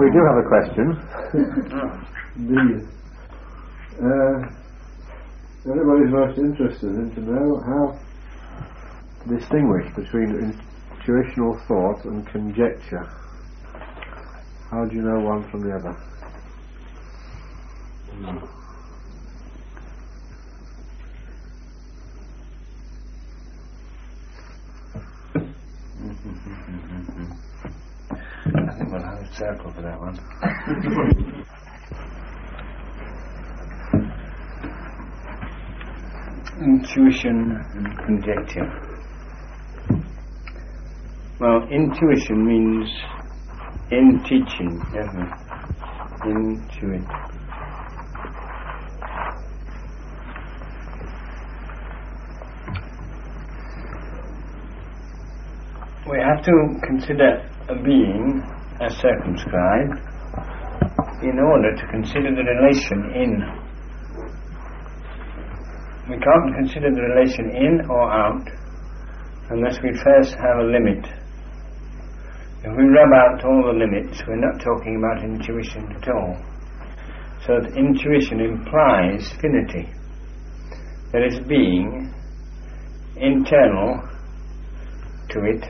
we do have a question. Everybody's most interested in to know how to distinguish between intuitional thought and conjecture. How do you know one from the other? I think we'll have a circle for that one. Intuition and conjecture. Well, intuition means in teaching, doesn't it? Intuit. We have to consider a being as circumscribed in order to consider the relation in. We can't consider the relation in or out unless we first have a limit. If we rub out all the limits, we're not talking about intuition at all. So that intuition implies finity. There is being internal to it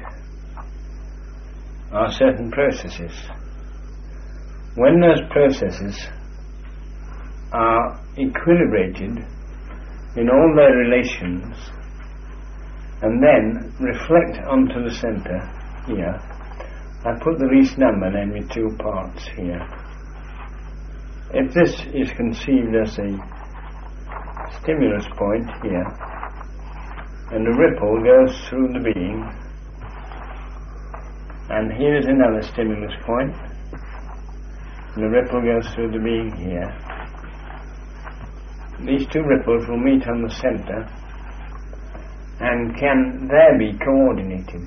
are certain processes. When those processes are equilibrated in all their relations and then reflect onto the centre here, I put the least number, namely 2 parts here. If this is conceived as a stimulus point here, and a ripple goes through the being, and here is another stimulus point, and the ripple goes through the being here. These 2 ripples will meet on the centre and can there be coordinated.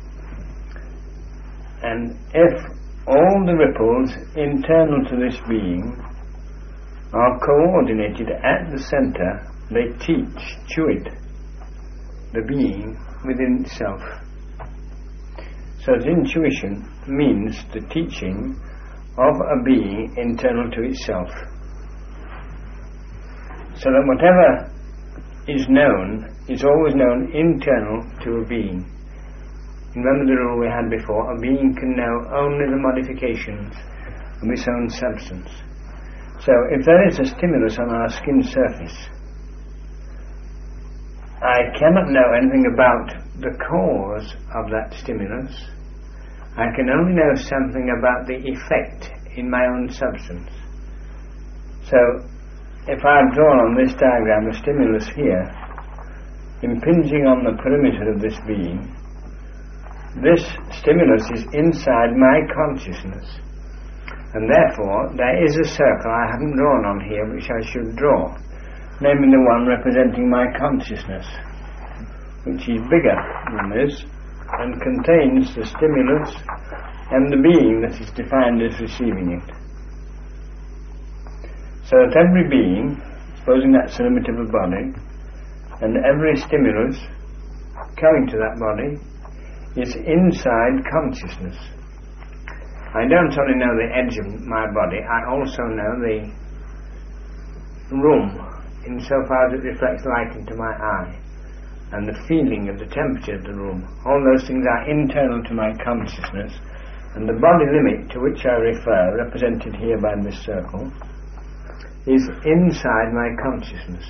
And if all the ripples internal to this being are coordinated at the centre, they teach to it the being within itself. So that intuition means the teaching of a being internal to itself. So that whatever is known is always known internal to a being. Remember the rule we had before, a being can know only the modifications of its own substance. So if there is a stimulus on our skin surface, I cannot know anything about the cause of that stimulus. I can only know something about the effect in my own substance. So if I have drawn on this diagram a stimulus here, impinging on the perimeter of this being, this stimulus is inside my consciousness, and therefore there is a circle I haven't drawn on here which I should draw, namely the one representing my consciousness, which is bigger than this and contains the stimulus and the being that is defined as receiving it. So that every being, supposing that's the limit of a body, and every stimulus coming to that body is inside consciousness. I don't only know the edge of my body, I also know the room insofar as it reflects light into my eye, and the feeling of the temperature of the room. All those things are internal to my consciousness, and the body limit to which I refer, represented here by this circle, is inside my consciousness.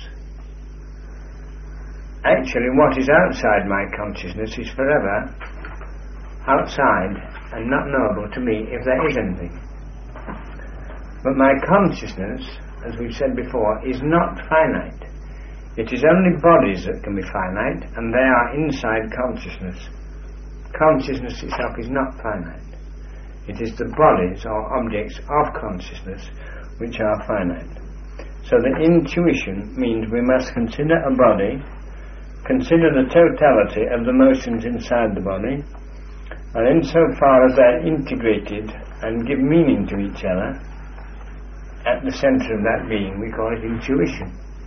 Actually, what is outside my consciousness is forever outside and not knowable to me if there is anything. But my consciousness, as we've said before, is not finite. It is only bodies that can be finite, and they are inside consciousness. Consciousness itself is not finite. It is the bodies or objects of consciousness which are finite. So the intuition means we must consider a body, consider the totality of the motions inside the body, and insofar as they're integrated and give meaning to each other, at the centre of that being we call it intuition.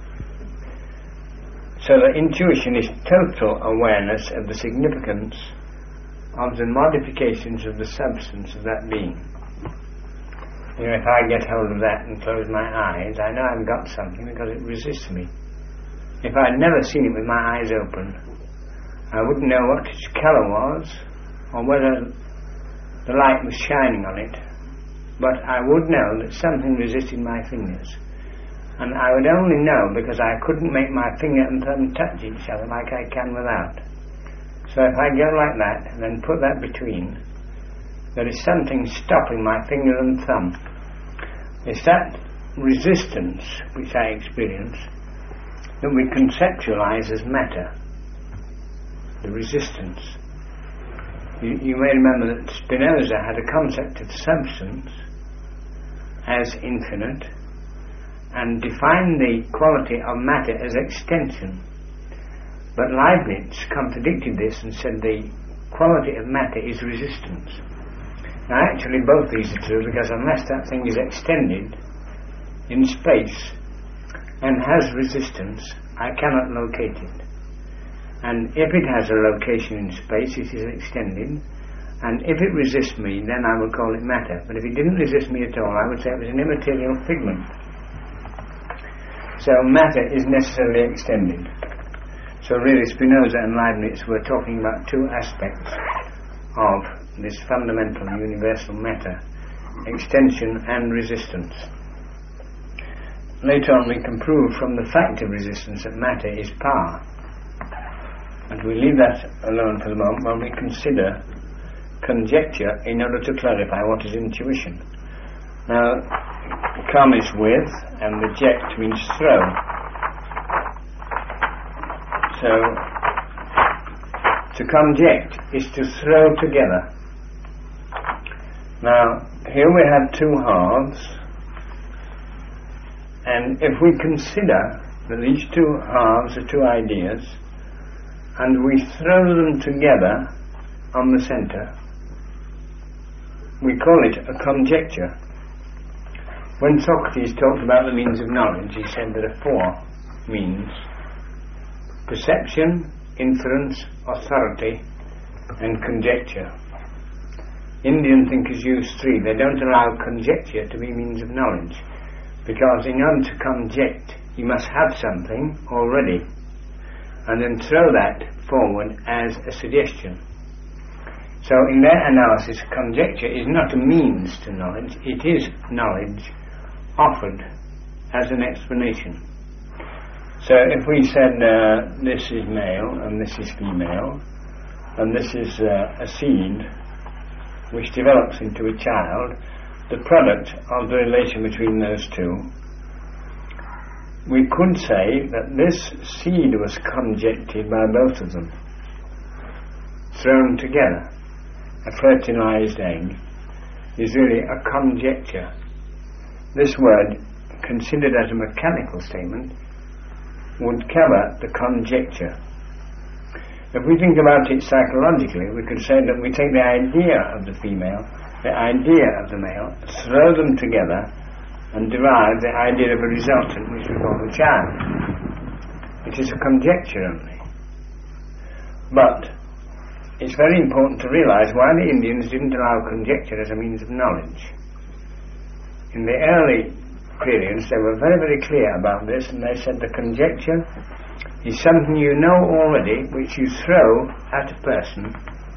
So the intuition is total awareness of the significance of the modifications of the substance of that being. You know, if I get hold of that and close my eyes, I know I've got something because it resists me. If I'd never seen it with my eyes open, I wouldn't know what its colour was or whether the light was shining on it, but I would know that something resisted my fingers. And I would only know because I couldn't make my finger and thumb touch each other like I can without. So if I go like that and then put that between, there is something stopping my finger and thumb. It's that resistance which I experience that we conceptualize as matter. The resistance. You may remember that Spinoza had a concept of substance as infinite and defined the quality of matter as extension. But Leibniz contradicted this and said the quality of matter is resistance. Now actually both these are true, because unless that thing is extended in space and has resistance, I cannot locate it. And if it has a location in space, it is extended, and if it resists me, then I will call it matter. But if it didn't resist me at all, I would say it was an immaterial figment. So matter is necessarily extended. So really Spinoza and Leibniz were talking about two aspects of this fundamental universal matter, extension and resistance. Later on we can prove from the fact of resistance that matter is power. And we leave that alone for the moment when we consider conjecture in order to clarify what is intuition. Now, come is with, and the ject means throw. So, to conject is to throw together. Now, here we have two halves, and if we consider that these two halves are two ideas, and we throw them together on the centre, we call it a conjecture. When Socrates talked about the means of knowledge, he said there are four means: perception, inference, authority, and conjecture. Indian thinkers use three. They don't allow conjecture to be means of knowledge, because in order to conject, you must have something already, and then throw that forward as a suggestion. So in their analysis, conjecture is not a means to knowledge, it is knowledge offered as an explanation. So if we said this is male and this is female, and this is a seed which develops into a child, the product of the relation between those two, we could say that this seed was conjectured by both of them, thrown together. A fertilized egg is really a conjecture. This word, considered as a mechanical statement, would cover the conjecture. If we think about it psychologically, we could say that we take the idea of the female, the idea of the male, throw them together, and derive the idea of a resultant which we call the child. It is a conjecture only. But it's very important to realize why the Indians didn't allow conjecture as a means of knowledge. In the early periods they were very, very clear about this, and they said the conjecture is something you know already which you throw at a person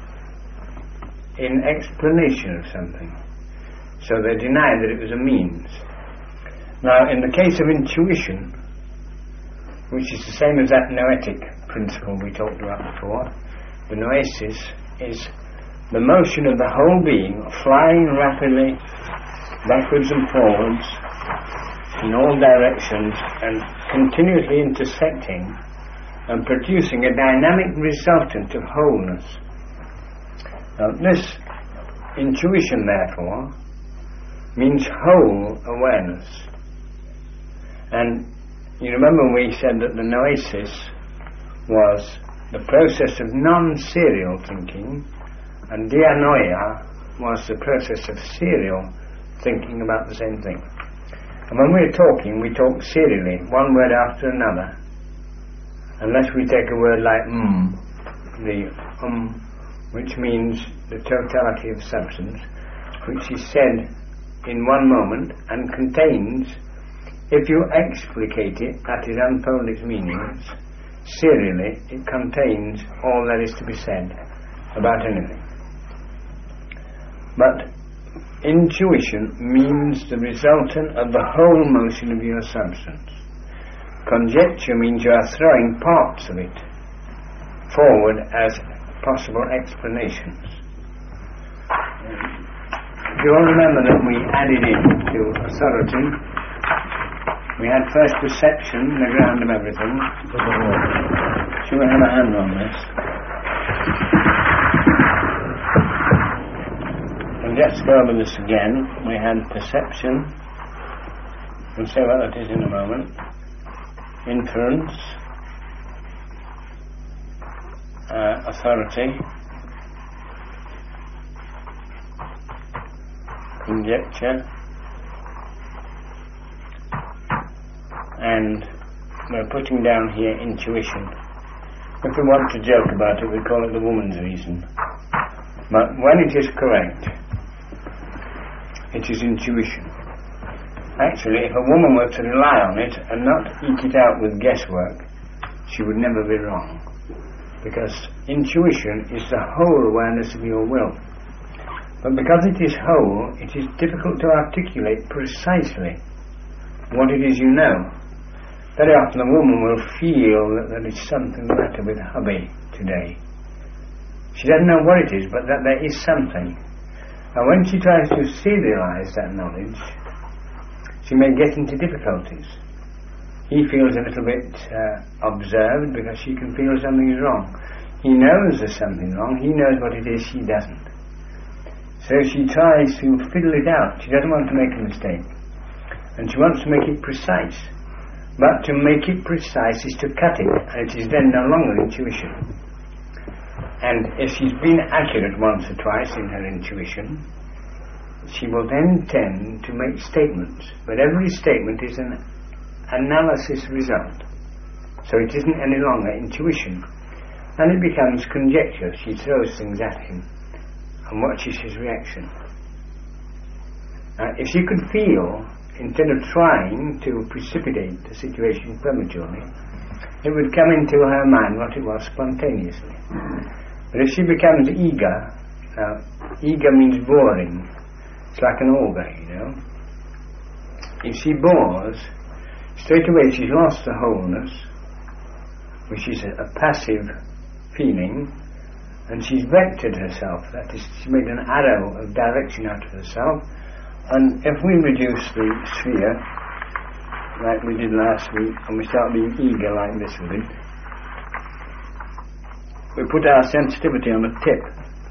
in explanation of something. So they denied that it was a means. Now in the case of intuition, which is the same as that noetic principle we talked about before, the noesis is the motion of the whole being flying rapidly backwards and forwards in all directions and continuously intersecting and producing a dynamic resultant of wholeness. Now this intuition therefore means whole awareness. And you remember we said that the noesis was the process of non-serial thinking, and dianoia was the process of serial thinking about the same thing. And when we're talking, we talk serially, one word after another, unless we take a word like which means the totality of substance, which is said in one moment and contains, if you explicate it, that is, unfold its meanings, serially, it contains all there is to be said about anything. But intuition means the resultant of the whole motion of your substance. Conjecture means you are throwing parts of it forward as possible explanations. Do you all remember that we added in to authority? We had first perception, the ground of everything. Shall we have a hand on this? And let's go over this again. We had perception. We'll say what that is in a moment. Inference. Authority. Conjecture. And we're putting down here intuition. If we want to joke about it, we call it the woman's reason. But when it is correct, it is intuition. Actually, if a woman were to rely on it and not eke it out with guesswork, she would never be wrong. Because intuition is the whole awareness of your will. But because it is whole, it is difficult to articulate precisely what it is you know. Very often a woman will feel that there is something the matter with hubby today. She doesn't know what it is, but that there is something. And when she tries to serialize that knowledge, she may get into difficulties. He feels a little bit observed because she can feel something is wrong. He knows there's something wrong. He knows what it is, she doesn't. So she tries to fiddle it out. She doesn't want to make a mistake. And she wants to make it precise. But to make it precise is to cut it, and it is then no longer intuition. And if she's been accurate once or twice in her intuition, she will then tend to make statements. But every statement is an analysis result. So it isn't any longer intuition. And it becomes conjecture. She throws things at him and watches his reaction. If she could feel, instead of trying to precipitate the situation prematurely, it would come into her mind what it was spontaneously. But if she becomes eager, eager means boring. It's like an auger, you know. If she bores, straight away she's lost the wholeness, which is a passive feeling, and she's vectored herself. That is, she made an arrow of direction out of herself. And if we reduce the sphere, like we did last week, and we start being eager like this with it, we put our sensitivity on the tip.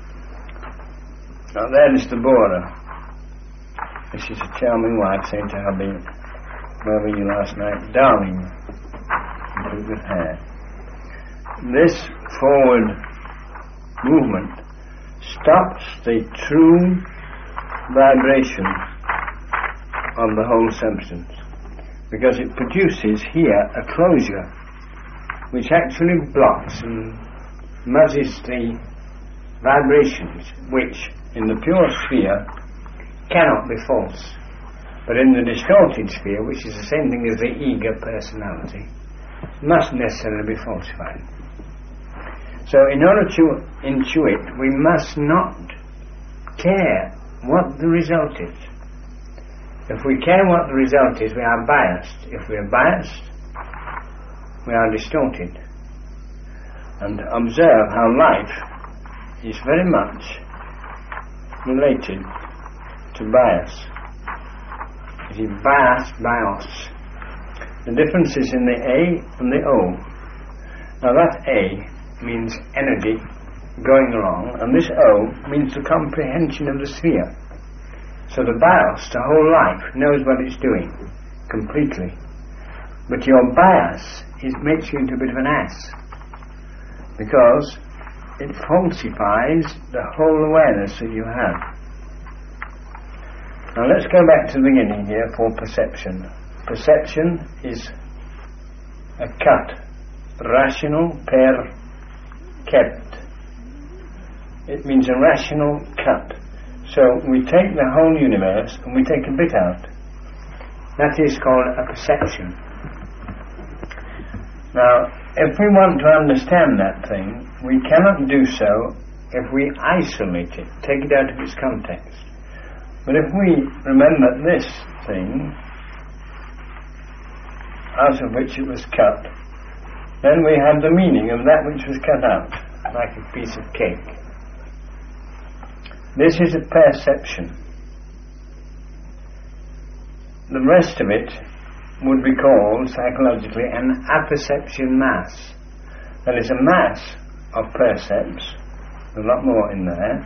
Now there is the borer. This is a charming wife saying to hubby, where were you last night? Darling, with hair. This forward movement stops the true vibration of the whole substance, because it produces here a closure which actually blocks and muddies the vibrations, which in the pure sphere cannot be false, but in the distorted sphere, which is the same thing as the eager personality, must necessarily be falsified. So in order to intuit, we must not care what the result is. If we care what the result is, we are biased. If we are biased, we are distorted. And observe how life is very much related to bias. It is bias, bios. The difference is in the A and the O. Now that A means energy going along, and this O means the comprehension of the sphere. So the bios, the whole life, knows what it's doing completely. But your bias makes you into a bit of an ass, because it falsifies the whole awareness that you have. Now let's go back to the beginning here for perception. Perception is a cut, rational kept. It means a rational cut. So So we take the whole universe and we take a bit out. That is called a perception. Now, if we want to understand that thing, we cannot do so if we isolate it, take it out of its context. But if we remember this thing, out of which it was cut, then we have the meaning of that which was cut out, like a piece of cake. This is a perception. The rest of it would be called, psychologically, an apperception mass. There is a mass of percepts, a lot more in there,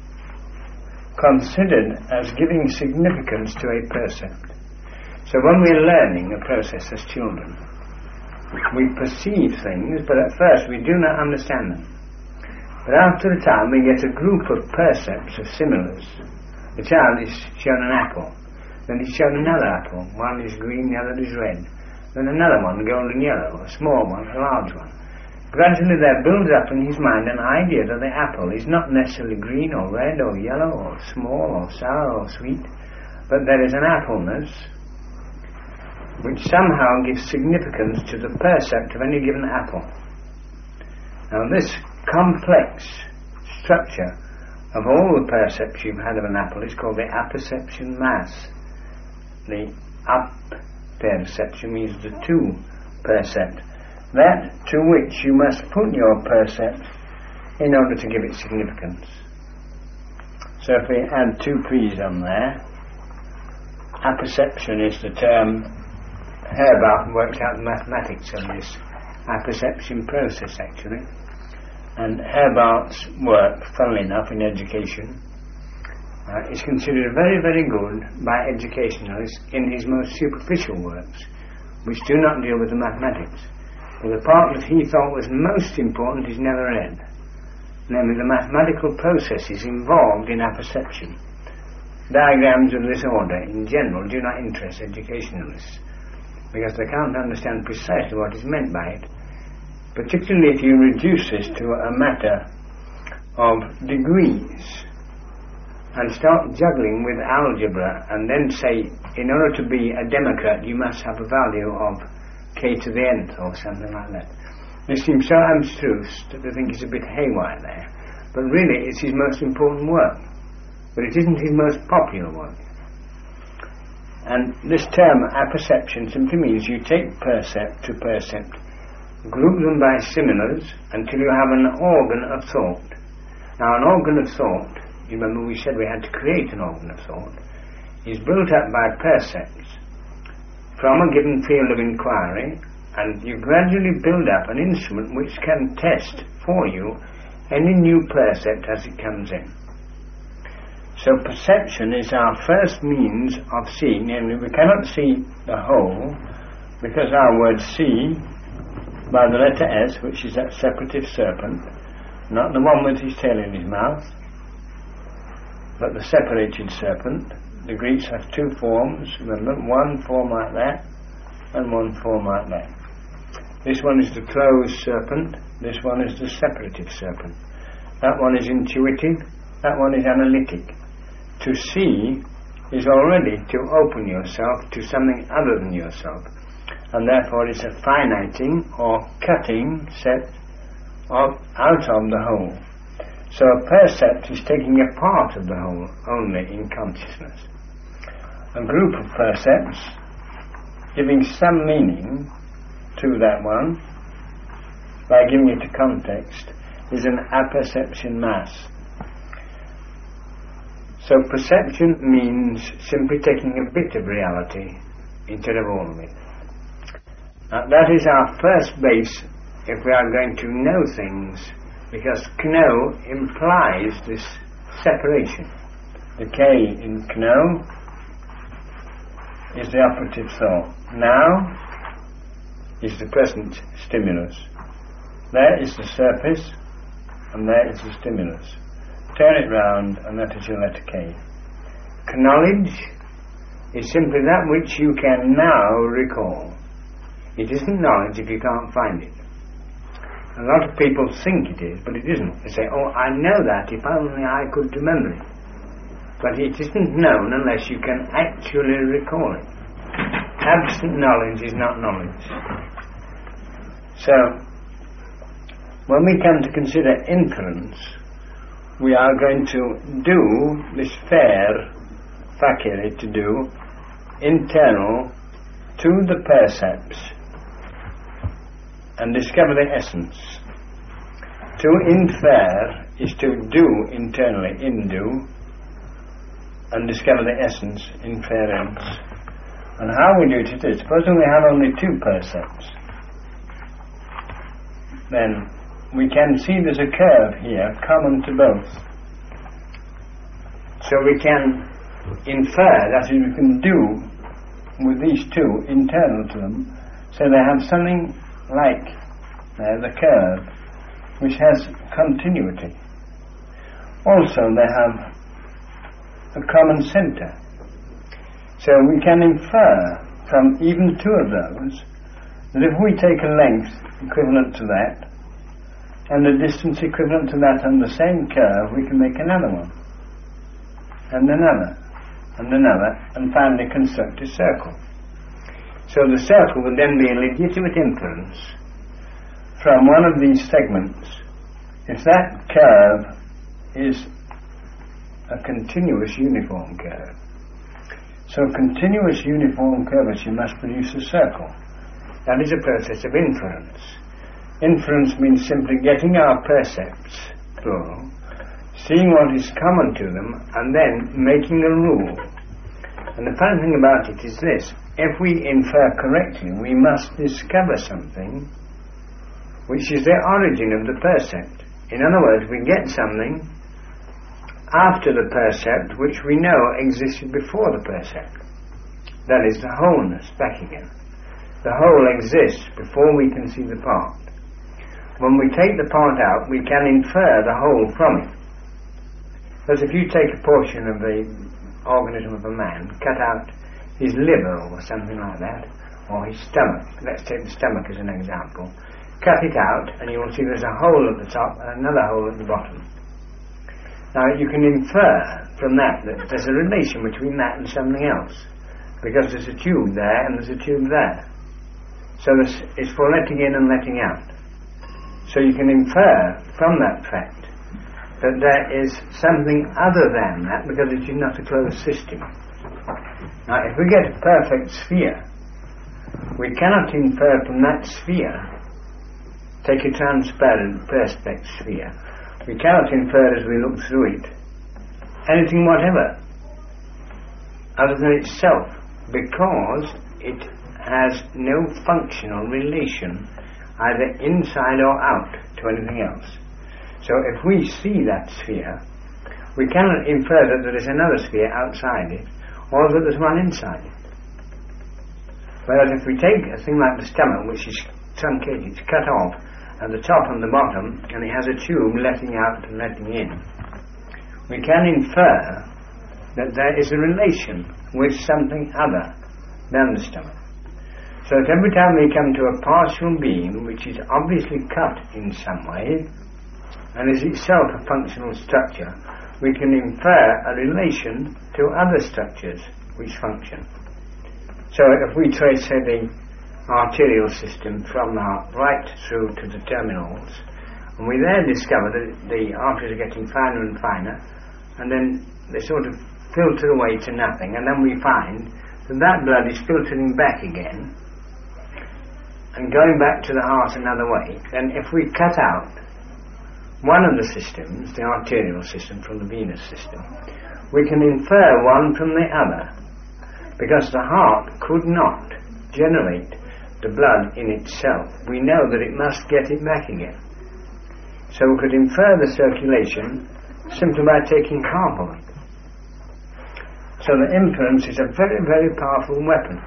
considered as giving significance to a percept. So when we're learning a process as children, we perceive things, but at first we do not understand them. But after a time we get a group of percepts of similars. The child is shown an apple, then he's shown another apple. One is green, the other is red. Then another one, golden yellow, a small one, a large one. Gradually there builds up in his mind an idea that the apple is not necessarily green or red or yellow or small or sour or sweet, but there is an appleness which somehow gives significance to the percept of any given apple. Now this complex structure of all the percepts you've had of an apple is called the apperception mass. The up-perception means the to-percept. That to which you must put your percept in order to give it significance. So if we add two P's on there, apperception is the term Herbart worked out the mathematics of this apperception process actually. And Herbart's work, funnily enough, in education, is considered very, very good by educationalists in his most superficial works, which do not deal with the mathematics. But the part that he thought was most important is never read, namely the mathematical processes involved in apperception. Diagrams of this order, in general, do not interest educationalists, because they can't understand precisely what is meant by it, particularly if you reduce this to a matter of degrees and start juggling with algebra and then say, in order to be a democrat you must have a value of k to the nth or something like that. This seems so abstruse that I think it's a bit haywire there, but really it's his most important work, but it isn't his most popular work. And this term apperception simply means you take percept to percept, group them by similars until you have an organ of thought. Now an organ of thought, you remember we said we had to create an organ of thought, is built up by percepts from a given field of inquiry, and you gradually build up an instrument which can test for you any new percept as it comes in. So perception is our first means of seeing, namely we cannot see the whole because our word see by the letter S, which is that separative serpent, not the one with his tail in his mouth, but the separated serpent. The Greeks have two forms, remember, one form like that and one form like that. This one is the closed serpent, this one is the separative serpent. That one is intuitive, that one is analytic. To see is already to open yourself to something other than yourself, and therefore it's a finiting or cutting set out of the whole. So a percept is taking a part of the whole only in consciousness. A group of percepts giving some meaning to that one by giving it a context is an apperception mass. So perception means simply taking a bit of reality instead of all of it. Now that is our first base if we are going to know things, because know implies this separation. The K in know is the operative thought. Now is the present stimulus. There is the surface and there is the stimulus. Turn it round and that is your letter K. Knowledge is simply that which you can now recall. It isn't knowledge if you can't find it. A lot of people think it is, but it isn't. They say, oh, I know that if only I could remember it. but it isn't known unless you can actually recall it. Absent knowledge is not knowledge. So, when we come to consider inference, we are going to do this fair fakiri to do internal to the percepts and discover the essence. To infer is to do internally, indo, and discover the essence, inference. And how we do it is, supposing we have only two percepts, then we can see there's a curve here common to both. So we can infer, that is, we can do with these two internal to them, so they have something like the curve, which has continuity. Also they have a common centre. So we can infer from even two of those that if we take a length equivalent to that and a distance equivalent to that on the same curve, we can make another one, and another, and another, and finally construct a circle. So the circle would then be a legitimate inference from one of these segments if that curve is a continuous uniform curve. So continuous uniform curvature must produce a circle. That is a process of inference. Inference means simply getting our percepts, plural, seeing what is common to them, and then making a rule. And the funny thing about it is this: if we infer correctly, we must discover something which is the origin of the percept. In other words, we get something after the percept which we know existed before the percept. That is the wholeness back again. The whole exists before we can see the part. When we take the part out, we can infer the whole from it. Because if you take a portion of the organism of a man, cut out his liver or something like that, or his stomach, let's take the stomach as an example, cut it out and you will see there's a hole at the top and another hole at the bottom. Now you can infer from that that there's a relation between that and something else, because there's a tube there and there's a tube there. So this is for letting in and letting out. So you can infer from that fact that there is something other than that, because it is not a closed system. Now if we get a perfect sphere, we cannot infer from that sphere, take a transparent perspex sphere, we cannot infer as we look through it anything whatever other than itself, because it has no functional relation either inside or out to anything else. So if we see that sphere, we cannot infer that there is another sphere outside it, or that there's one inside it. Whereas if we take a thing like the stomach, which is truncated, it's cut off at the top and the bottom, and it has a tube letting out and letting in, we can infer that there is a relation with something other than the stomach. So that every time we come to a partial being which is obviously cut in some way and is itself a functional structure, we can infer a relation to other structures which function. So if we trace, say, the arterial system from the heart right through to the terminals, and we there discover that the arteries are getting finer and finer, and then they sort of filter away to nothing, and then we find that that blood is filtering back again and going back to the heart another way, then if we cut out one of the systems, the arterial system from the venous system, we can infer one from the other, because the heart could not generate the blood in itself. We know that it must get it back again. So we could infer the circulation simply by taking half of it. So the inference is a very, very powerful weapon.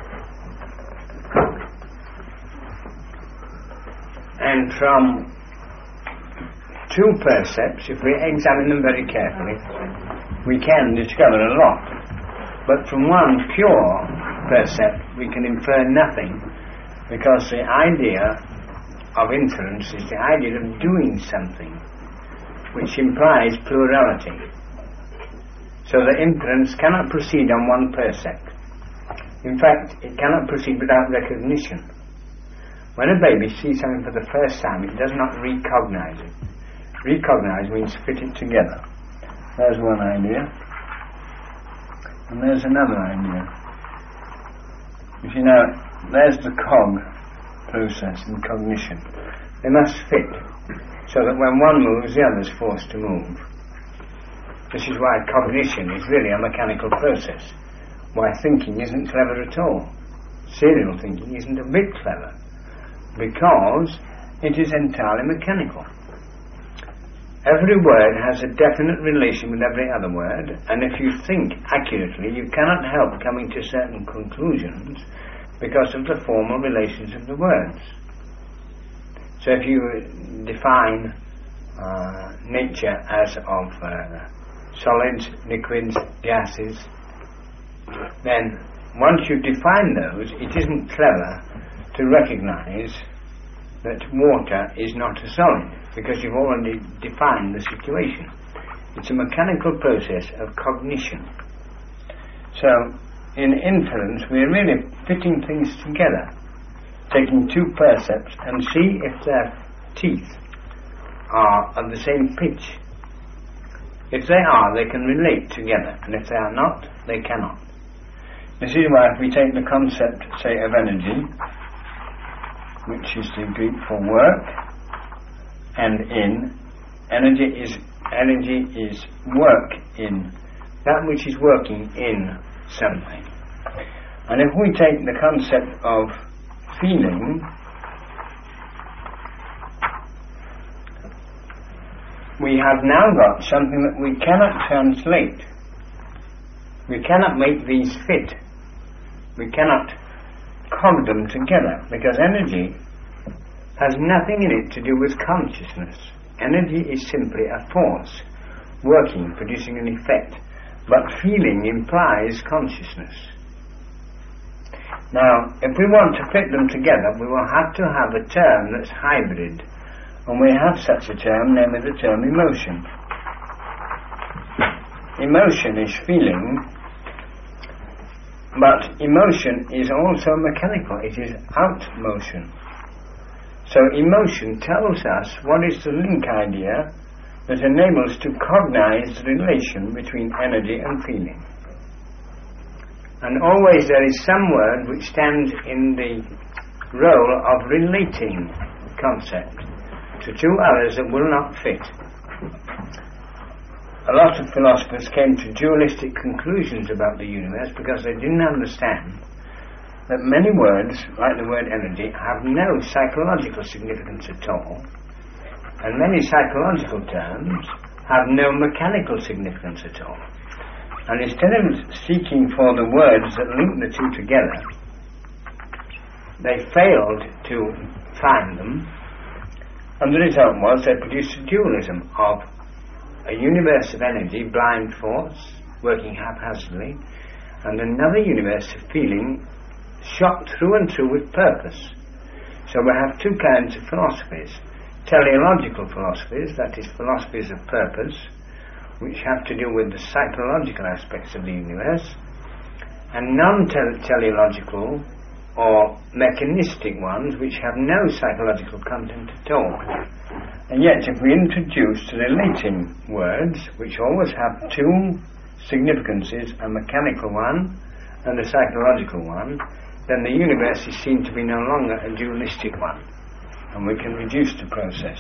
And from two percepts, if we examine them very carefully, we can discover a lot. But from one pure percept, we can infer nothing, because the idea of inference is the idea of doing something, which implies plurality. So that inference cannot proceed on one percept. In fact, it cannot proceed without recognition. When a baby sees something for the first time, it does not recognize it. Recognize means fit it together. There's one idea. And there's another idea. You see now, there's the cog process in cognition. They must fit, so that when one moves, the other's forced to move. This is why cognition is really a mechanical process. Why thinking isn't clever at all. Serial thinking isn't a bit clever, because it is entirely mechanical. Every word has a definite relation with every other word, and if you think accurately, you cannot help coming to certain conclusions because of the formal relations of the words. So if you define nature as of solids, liquids, gases, then once you define those, it isn't clever to recognize that water is not a solid, because you've already defined the situation. It's a mechanical process of cognition. So in inference, we're really fitting things together, taking two percepts and see if their teeth are of the same pitch. If they are, they can relate together, and if they are not, they cannot. This is why if we take the concept, say, of energy, which is the Greek for work, and in, energy is work in, that which is working in something. And if we take the concept of feeling, we have now got something that we cannot translate. We cannot make these fit. We cannot cog them together, because energy has nothing in it to do with consciousness. Energy is simply a force, working, producing an effect. But feeling implies consciousness. Now, if we want to fit them together, we will have to have a term that's hybrid. And we have such a term, namely the term emotion. Emotion is feeling, but emotion is also mechanical. It is out motion. So emotion tells us what is the link idea that enables to cognize the relation between energy and feeling. And always there is some word which stands in the role of relating concept to two others that will not fit. A lot of philosophers came to dualistic conclusions about the universe because they didn't understand that many words, like the word energy, have no psychological significance at all, and many psychological terms have no mechanical significance at all. And instead of seeking for the words that link the two together, they failed to find them, and the result was they produced a dualism of a universe of energy, blind force, working haphazardly, and another universe of feeling, shot through and through with purpose. So we have two kinds of philosophies. Teleological philosophies, that is, philosophies of purpose, which have to do with the psychological aspects of the universe, and non-teleological or mechanistic ones which have no psychological content at all. And yet if we introduce relating words, which always have two significances, a mechanical one and a psychological one, then the universe is seen to be no longer a dualistic one, and we can reduce the process.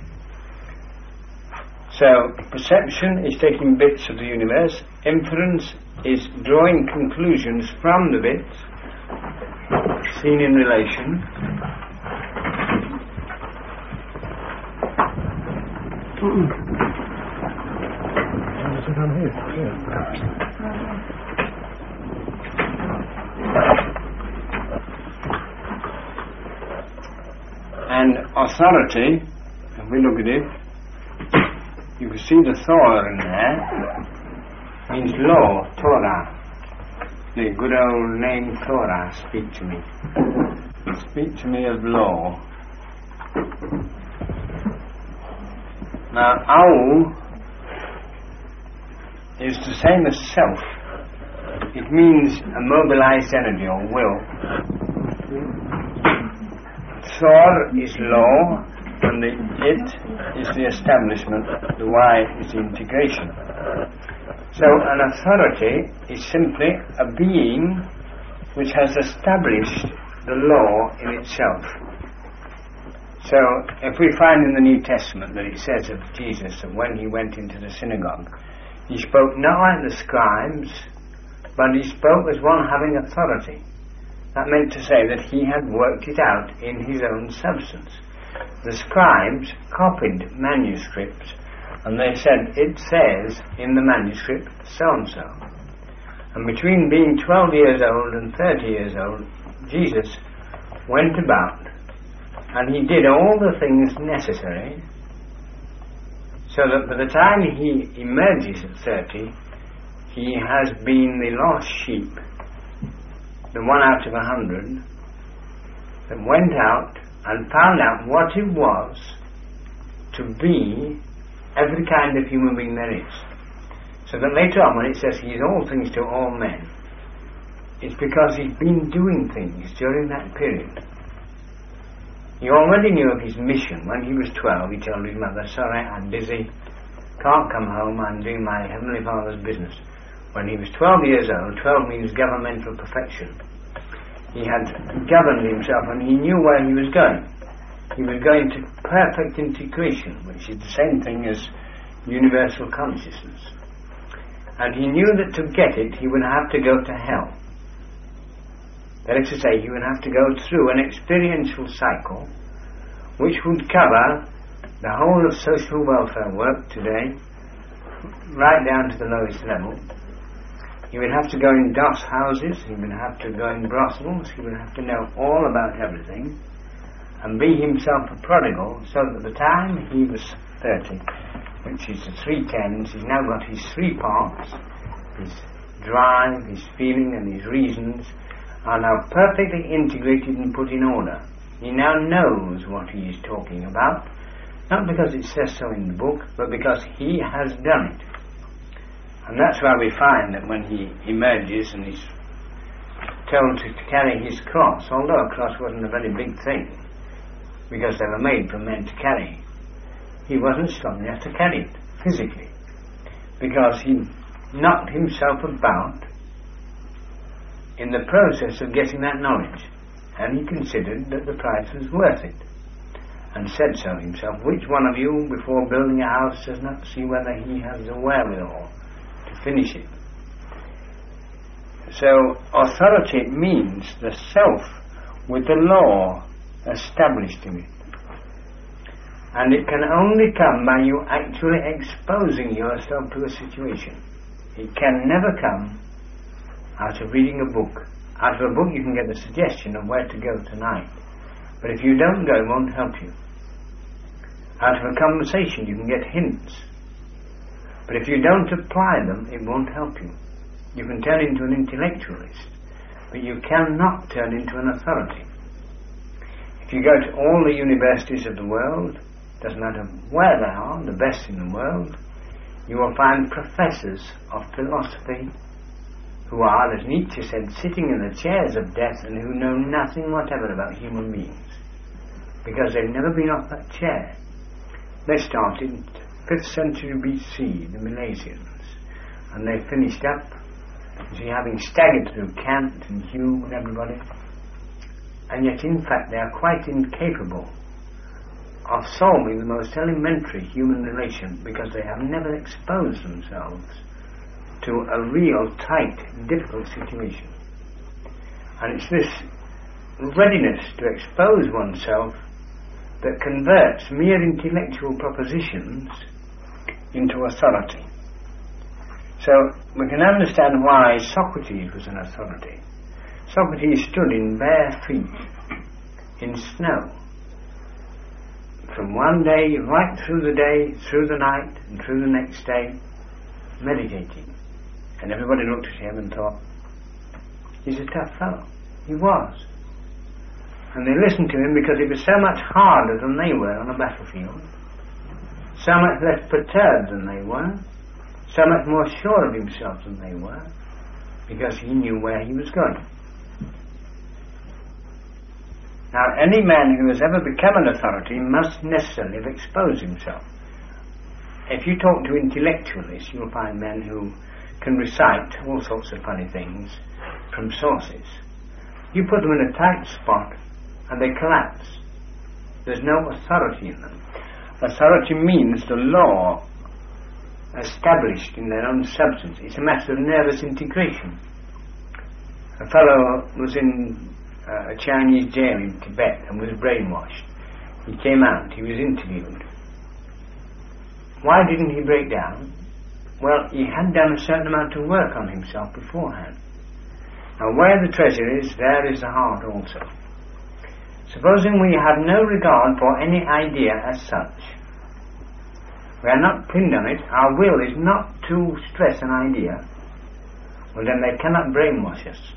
So perception is taking bits of the universe, inference is drawing conclusions from the bits seen in relation, and authority, if we look at it, you can see the Thor in there, means law, Torah. The good old name Torah, speak to me. Speak to me of law. Now, Au is the same as self. It means a mobilized energy or will. Thor is law, and the it is the establishment, the Y is the integration. So an authority is simply a being which has established the law in itself. So if we find in the New Testament that it says of Jesus that when he went into the synagogue, he spoke not like the scribes, but he spoke as one having authority. That meant to say that he had worked it out in his own substance. The scribes copied manuscripts, and they said, it says in the manuscript so-and-so. And between being 12 years old and 30 years old, Jesus went about, and he did all the things necessary, so that by the time he emerges at 30, he has been the lost sheep, the one out of 100, that went out and found out what it was to be every kind of human being there is. So that later on when it says he is all things to all men, it's because he's been doing things during that period. He already knew of his mission. When he was 12, he told his mother, sorry, I'm busy, can't come home, I'm doing my Heavenly Father's business. When he was 12 years old, 12 means governmental perfection. He had governed himself and he knew where he was going. He was going to perfect integration, which is the same thing as universal consciousness. And he knew that to get it, he would have to go to hell. That is to say, he would have to go through an experiential cycle which would cover the whole of social welfare work today, right down to the lowest level. He would have to go in doss houses, he would have to go in brothels, he would have to know all about everything, and be himself a prodigal, so that by the time he was 30, which is the 3 tens, he's now got his 3 parts, his drive, his feeling and his reasons, are now perfectly integrated and put in order. He now knows what he is talking about, not because it says so in the book, but because he has done it. And that's why we find that when he emerges and he's told to carry his cross, although a cross wasn't a very big thing, because they were made for men to carry, he wasn't strong enough to carry it physically, because he knocked himself about in the process of getting that knowledge, and he considered that the price was worth it, and said so himself, which one of you before building a house does not see whether he has the wherewithal to finish it? So authority means the self with the law established in it, and it can only come by you actually exposing yourself to a situation. It can never come out of reading a book. Out of a book you can get a suggestion of where to go tonight, but if you don't go, it won't help you. Out of a conversation you can get hints, but if you don't apply them, it won't help you. You can turn into an intellectualist, but you cannot turn into an authority. If you go to all the universities of the world, doesn't matter where they are, the best in the world, you will find professors of philosophy who are, as Nietzsche said, sitting in the chairs of death and who know nothing whatever about human beings, because they've never been off that chair. They started 5th century BC, the Milesians, and they finished up, having staggered through Kant and Hume and everybody, and yet in fact they are quite incapable of solving the most elementary human relation, because they have never exposed themselves to a real, tight, difficult situation. And it's this readiness to expose oneself that converts mere intellectual propositions into authority. So we can understand why Socrates was an authority. Socrates stood in bare feet, in snow, from one day right through the day, through the night, and through the next day, meditating. And everybody looked at him and thought, he's a tough fellow. He was. And they listened to him because he was so much harder than they were on a battlefield, so much less perturbed than they were, so much more sure of himself than they were, because he knew where he was going. Now, any man who has ever become an authority must necessarily have exposed himself. If you talk to intellectualists, you'll find men who can recite all sorts of funny things from sources. You put them in a tight spot and they collapse. There's no authority in them. Authority means the law established in their own substance. It's a matter of nervous integration. A fellow was in a Chinese jail in Tibet and was brainwashed. He came out, he was interviewed. Why didn't he break down? Well, he had done a certain amount of work on himself beforehand. Now, where the treasure is, there is the heart also. Supposing we have no regard for any idea as such, we are not pinned on it, our will is not to stress an idea, well then they cannot brainwash us.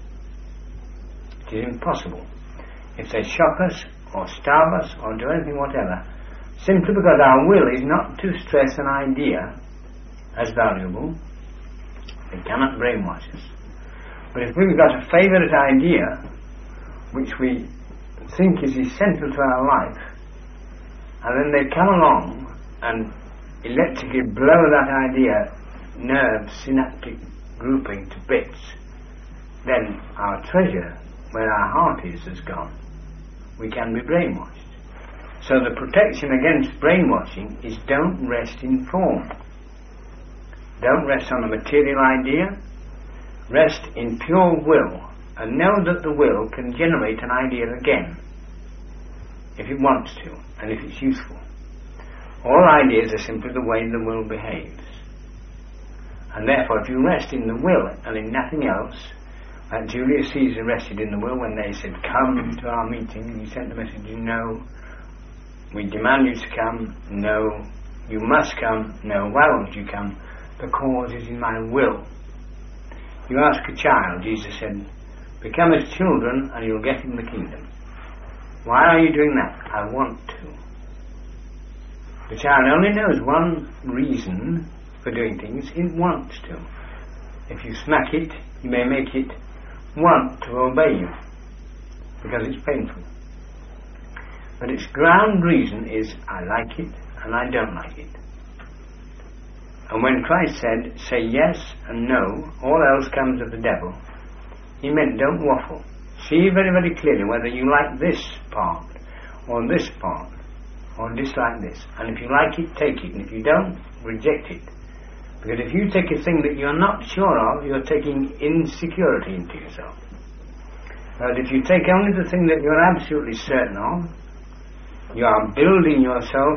It is impossible. If they shock us, or starve us, or do anything whatever, simply because our will is not to stress an idea as valuable, they cannot brainwash us. But if we've got a favourite idea, which we think is essential to our life, and then they come along and electrically blow that idea, nerve, synaptic grouping to bits, then our treasure, where our heart is, has gone. We can be brainwashed. So the protection against brainwashing is don't rest in form. Don't rest on a material idea. Rest in pure will, and know that the will can generate an idea again, if it wants to, and if it's useful. All ideas are simply the way the will behaves. And therefore, if you rest in the will and in nothing else, like Julius Caesar rested in the will when they said, come to our meeting, and he sent the message, no, we demand you to come, no, you must come, no, why won't you come? The cause is in my will. You ask a child, Jesus said, become as children and you'll get in the kingdom. Why are you doing that? I want to. The child only knows one reason for doing things, it wants to. If you smack it, you may make it want to obey you, because it's painful. But its ground reason is, I like it and I don't like it. And when Christ said, say yes and no, all else comes of the devil, he meant don't waffle. See very, very clearly whether you like this part, or dislike this. And if you like it, take it. And if you don't, reject it. Because if you take a thing that you're not sure of, you're taking insecurity into yourself. But if you take only the thing that you're absolutely certain of, you are building yourself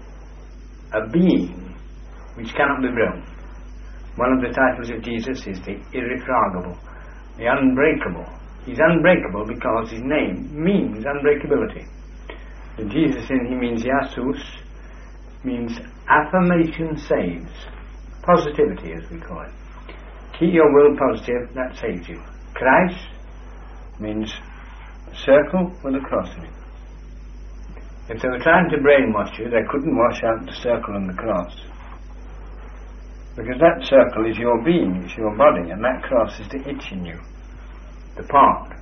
a being which cannot be broken. One of the titles of Jesus is the irrefragable, the unbreakable. He's unbreakable because his name means unbreakability. The Jesus in him means Iasus, means affirmation saves. Positivity, as we call it. Keep your will positive, that saves you. Christ means circle with a cross in it. If they were trying to brainwash you, they couldn't wash out the circle and the cross. Because that circle is your being, it's your body, and that cross is the itch in you, the part.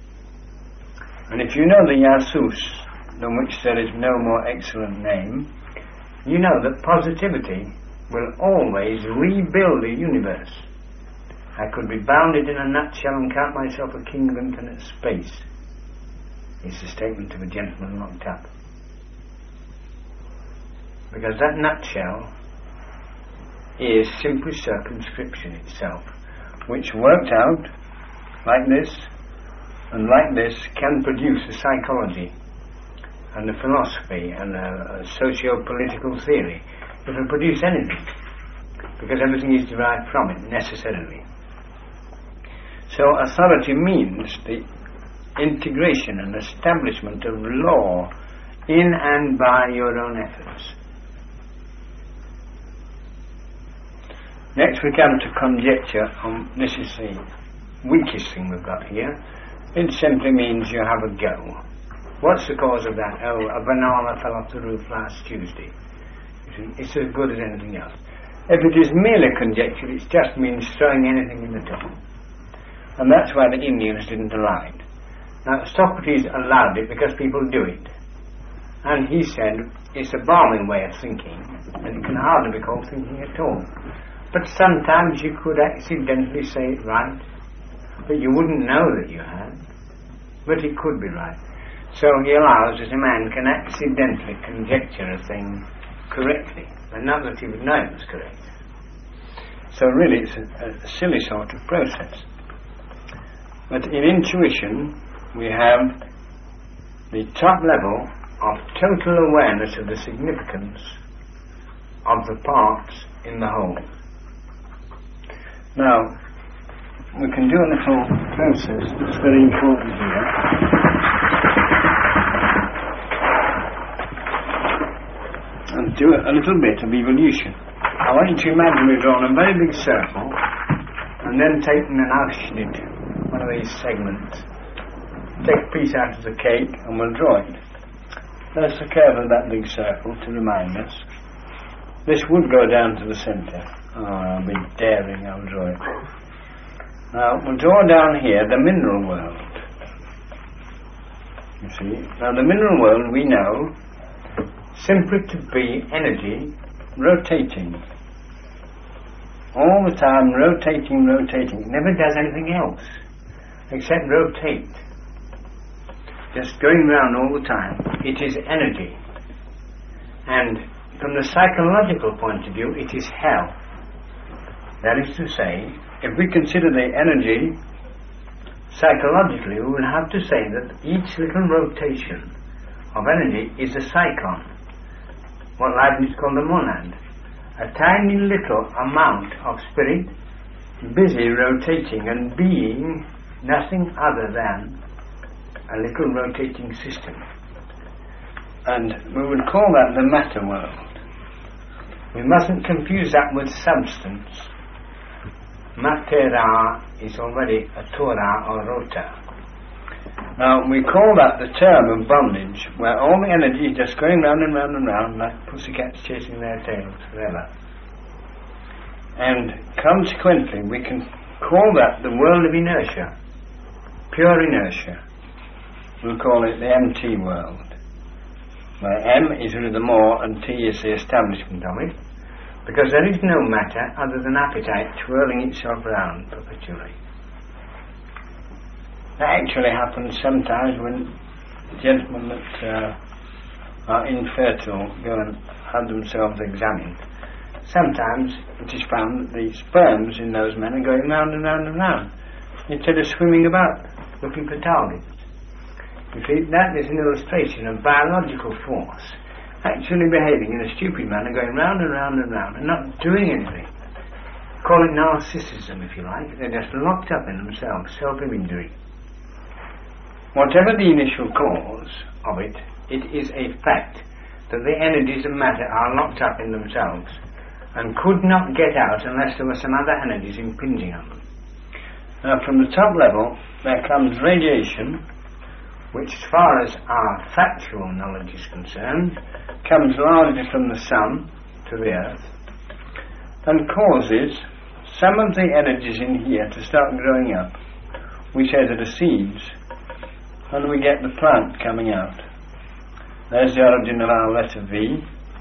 And if you know the Iasus, than which there is no more excellent name, you know that positivity will always rebuild the universe. I could be bounded in a nutshell and count myself a king of infinite space. It's the statement of a gentleman locked up. Because that nutshell is simply circumscription itself, which worked out like this and like this can produce a psychology and a philosophy and a socio-political theory. It will produce anything, because everything is derived from it necessarily. So authority means the integration and establishment of law in and by your own efforts. Next we come to conjecture. This is the weakest thing we've got here. It simply means you have a go. What's the cause of that? Oh, a banana fell off the roof last Tuesday. It's as good as anything else. If it is merely conjecture, it just means throwing anything in the tub. And that's why the Indians didn't allow it. Now, Socrates allowed it because people do it. And he said, it's a balmy way of thinking, and it can hardly be called thinking at all. But sometimes you could accidentally say it right, but you wouldn't know that you had, but it could be right. So he allows that a man can accidentally conjecture a thing correctly, but not that he would know it was correct. So really it's a silly sort of process. But in intuition we have the top level of total awareness of the significance of the parts in the whole. Now, we can do a little process that's very important here. And do a little bit of evolution. I want you to imagine we've drawn a very big circle and then taken an Ausschnitt, one of these segments. Take a piece out of the cake and we'll draw it. There's the curve of that big circle to remind us. This would go down to the centre. Oh, I'll be daring, I'll draw it. Now, we'll draw down here the mineral world. You see? Now, the mineral world we know simply to be energy rotating. All the time rotating. It never does anything else except rotate. Just going round all the time. It is energy. And from the psychological point of view, it is hell. That is to say, if we consider the energy psychologically, we will have to say that each little rotation of energy is a psychon, what Leibniz called the monad, a tiny little amount of spirit busy rotating and being nothing other than a little rotating system. And we would call that the matter world. We mustn't confuse that with substance. Matera is already a Torah or rota. Now we call that the term of bondage, where all the energy is just going round and round and round like pussycats chasing their tails forever. And consequently we can call that the world of inertia, pure inertia. We'll call it the MT world, where M is really the more and T is the establishment of it, because there is no matter other than appetite twirling itself round perpetually. That actually happens sometimes when gentlemen that are infertile go and have themselves examined. Sometimes it is found that the sperms in those men are going round and round and round instead of swimming about looking for targets. You see, that is an illustration of biological force actually behaving in a stupid manner, going round and round and round and not doing anything. Call it narcissism if you like. They're just locked up in themselves, self-imagery. Whatever the initial cause of it, it is a fact that the energies of matter are locked up in themselves and could not get out unless there were some other energies impinging on them. Now from the top level there comes radiation, which as far as our factual knowledge is concerned comes largely from the sun to the earth and causes some of the energies in here to start growing up. We say that are seeds, and we get the plant coming out. There's the origin of our letter V,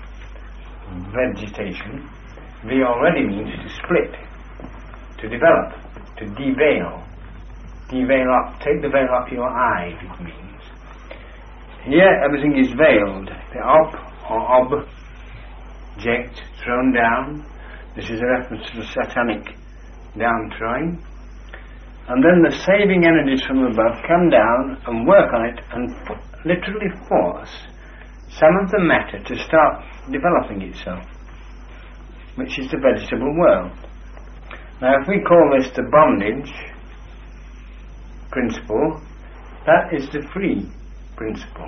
vegetation. V already means to split, to develop, to deveil. Deveil up, take the veil off your eye, it means. Here everything is veiled. The op or object thrown down. This is a reference to the satanic down throwing. And then the saving energies from above come down and work on it and literally force some of the matter to start developing itself, which is the vegetable world. Now if we call this the bondage principle, that is the free principle.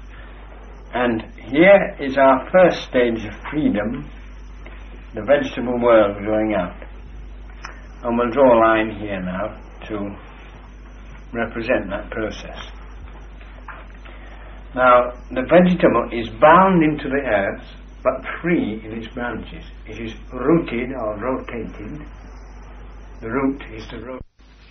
And here is our first stage of freedom, the vegetable world growing out. And we'll draw a line here now to represent that process. Now the vegetable is bound into the earth but free in its branches. It is rooted or rotated. The root is the root.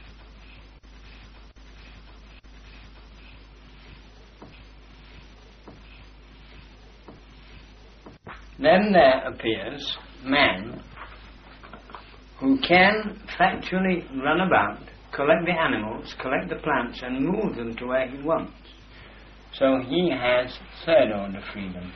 Then there appears man, who can factually run about, collect the animals, collect the plants, and move them to where he wants. So he has third order freedom.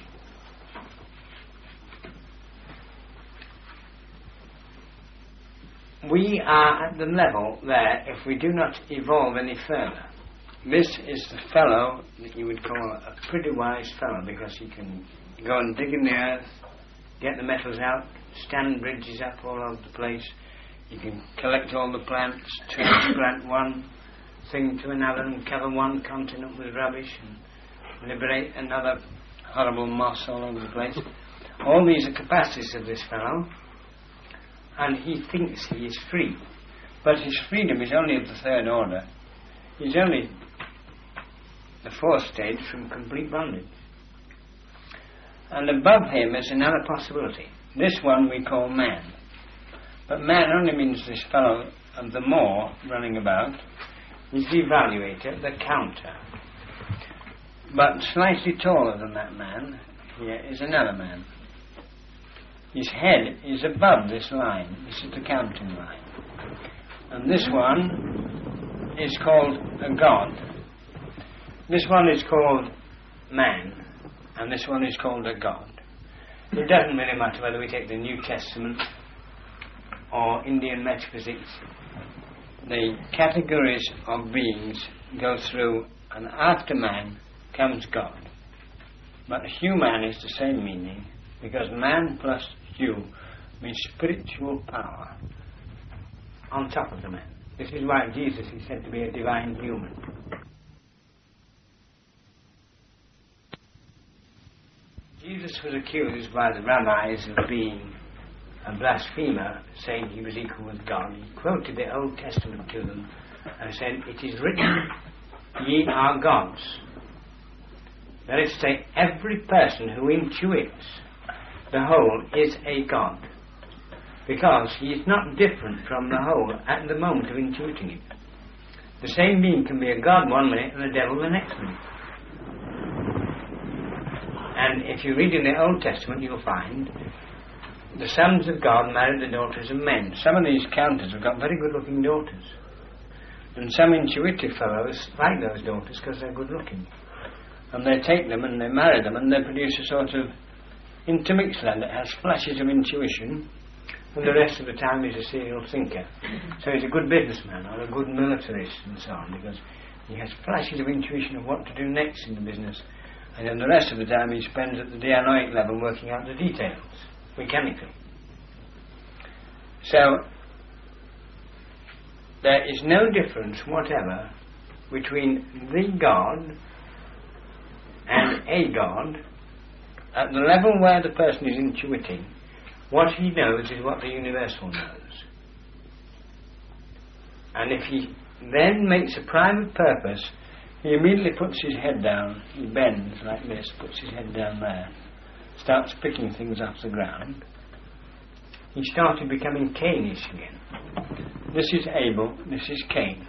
We are at the level there if we do not evolve any further. This is the fellow that you would call a pretty wise fellow, because he can go and dig in the earth, get the metals out, stand bridges up all over the place. You can collect all the plants, transplant one thing to another and cover one continent with rubbish and liberate another horrible moss all over the place. All these are capacities of this fellow, and he thinks he is free. But his freedom is only of the third order. He's only the fourth stage from complete bondage. And above him is another possibility. This one we call man. But man only means this fellow of the more running about, is the evaluator, the counter. But slightly taller than that man here is another man. His head is above this line. This is the counting line. And this one is called a god. This one is called man. And this one is called a god. It doesn't really matter whether we take the New Testament or Indian metaphysics. The categories of beings go through, and after man comes God. But human is the same meaning, because man plus hu means spiritual power on top of the man. This is why Jesus is said to be a divine human. Jesus was accused by the rabbis of being a blasphemer, saying he was equal with God. He quoted the Old Testament to them and said, "It is written, ye are gods." That is to say, every person who intuits the whole is a god, because he is not different from the whole at the moment of intuiting it. The same being can be a god one minute and a devil the next minute. And if you read in the Old Testament, you'll find the sons of God married the daughters of men. Some of these counters have got very good-looking daughters. And some intuitive fellows like those daughters because they're good-looking. And they take them and they marry them and they produce a sort of intermixed land that has flashes of intuition, and the rest of the time he's a serial thinker. So he's a good businessman or a good militarist and so on, because he has flashes of intuition of what to do next in the business. And then the rest of the time he spends at the dianoic level working out the details, mechanically. So, there is no difference whatever between the God and a God at the level where the person is intuiting. What he knows is what the universal knows. And if he then makes a private purpose, he immediately puts his head down, he bends like this, puts his head down there, starts picking things off the ground. He started becoming Cainish again. This is Abel, this is Cain.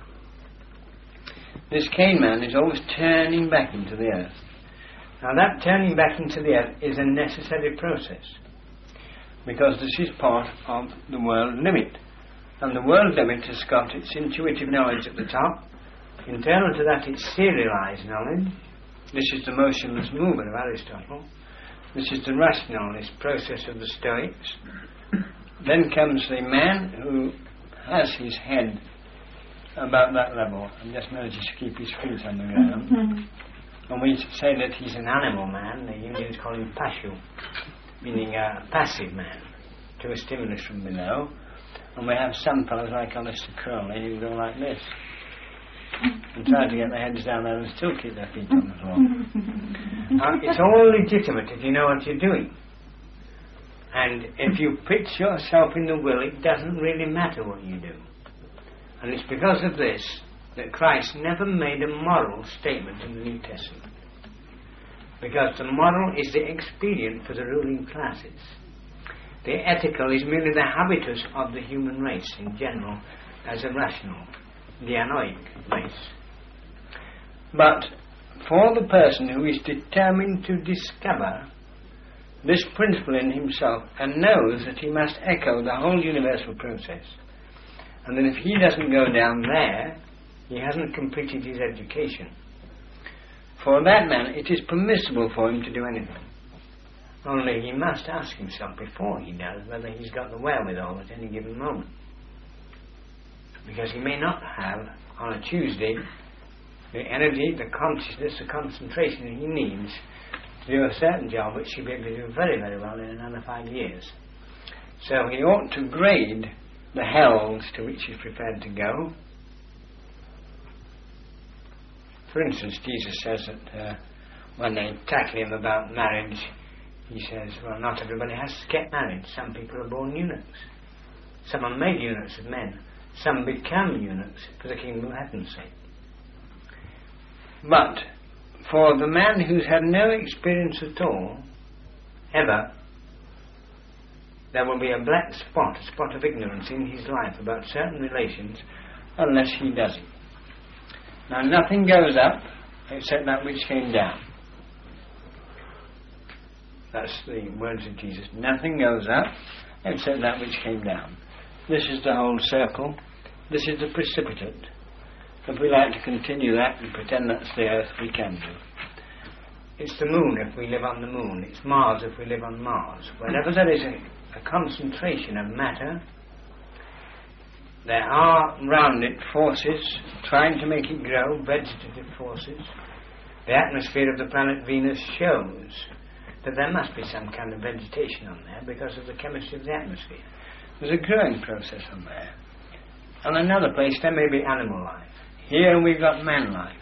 This Cain man is always turning back into the earth. Now that turning back into the earth is a necessary process, because this is part of the world limit. And the world limit has got its intuitive knowledge at the top. Internal to that, it's serialized knowledge. This is the motionless movement of Aristotle. This is the rationalist process of the Stoics. Then comes the man who has his head about that level and just manages to keep his feet on the ground. And we say that he's an animal man. The Indians call him pashu, meaning a passive man, to a stimulus from below. And we have some fellows like Aleister Crowley who go like this and try to get their heads down there and still keep their feet on the floor. It's all legitimate if you know what you're doing. And if you pitch yourself in the will, it doesn't really matter what you do. And it's because of this that Christ never made a moral statement in the New Testament. because the moral is the expedient for the ruling classes. The ethical is merely the habitus of the human race in general as a rational, the anoic race. But for the person who is determined to discover this principle in himself and knows that he must echo the whole universal process, and that if he doesn't go down there, he hasn't completed his education. For that man, it is permissible for him to do anything. Only he must ask himself before he does whether he's got the wherewithal at any given moment. Because he may not have, on a Tuesday, the energy, the consciousness, the concentration he needs to do a certain job which he'll be able to do very, very well in another 5 years. So he ought to grade the hells to which he's prepared to go. For instance, Jesus says that when they tackle him about marriage, he says, well, not everybody has to get married. Some people are born eunuchs. Some are made eunuchs of men. Some become eunuchs for the kingdom of heaven's sake. But for the man who's had no experience at all, ever, there will be a black spot, a spot of ignorance in his life about certain relations, unless he does it. Now nothing goes up except that which came down. That's the words of Jesus. Nothing goes up except that which came down. This is the whole circle. This is the precipitate. If we like to continue that and pretend that's the earth, we can do. It's the moon if we live on the moon. It's Mars if we live on Mars. Whenever there is a concentration of matter, there are round it forces trying to make it grow, vegetative forces. The atmosphere of the planet Venus shows that there must be some kind of vegetation on there because of the chemistry of the atmosphere. There's a growing process on there. On another place there may be animal life. Here we've got man life.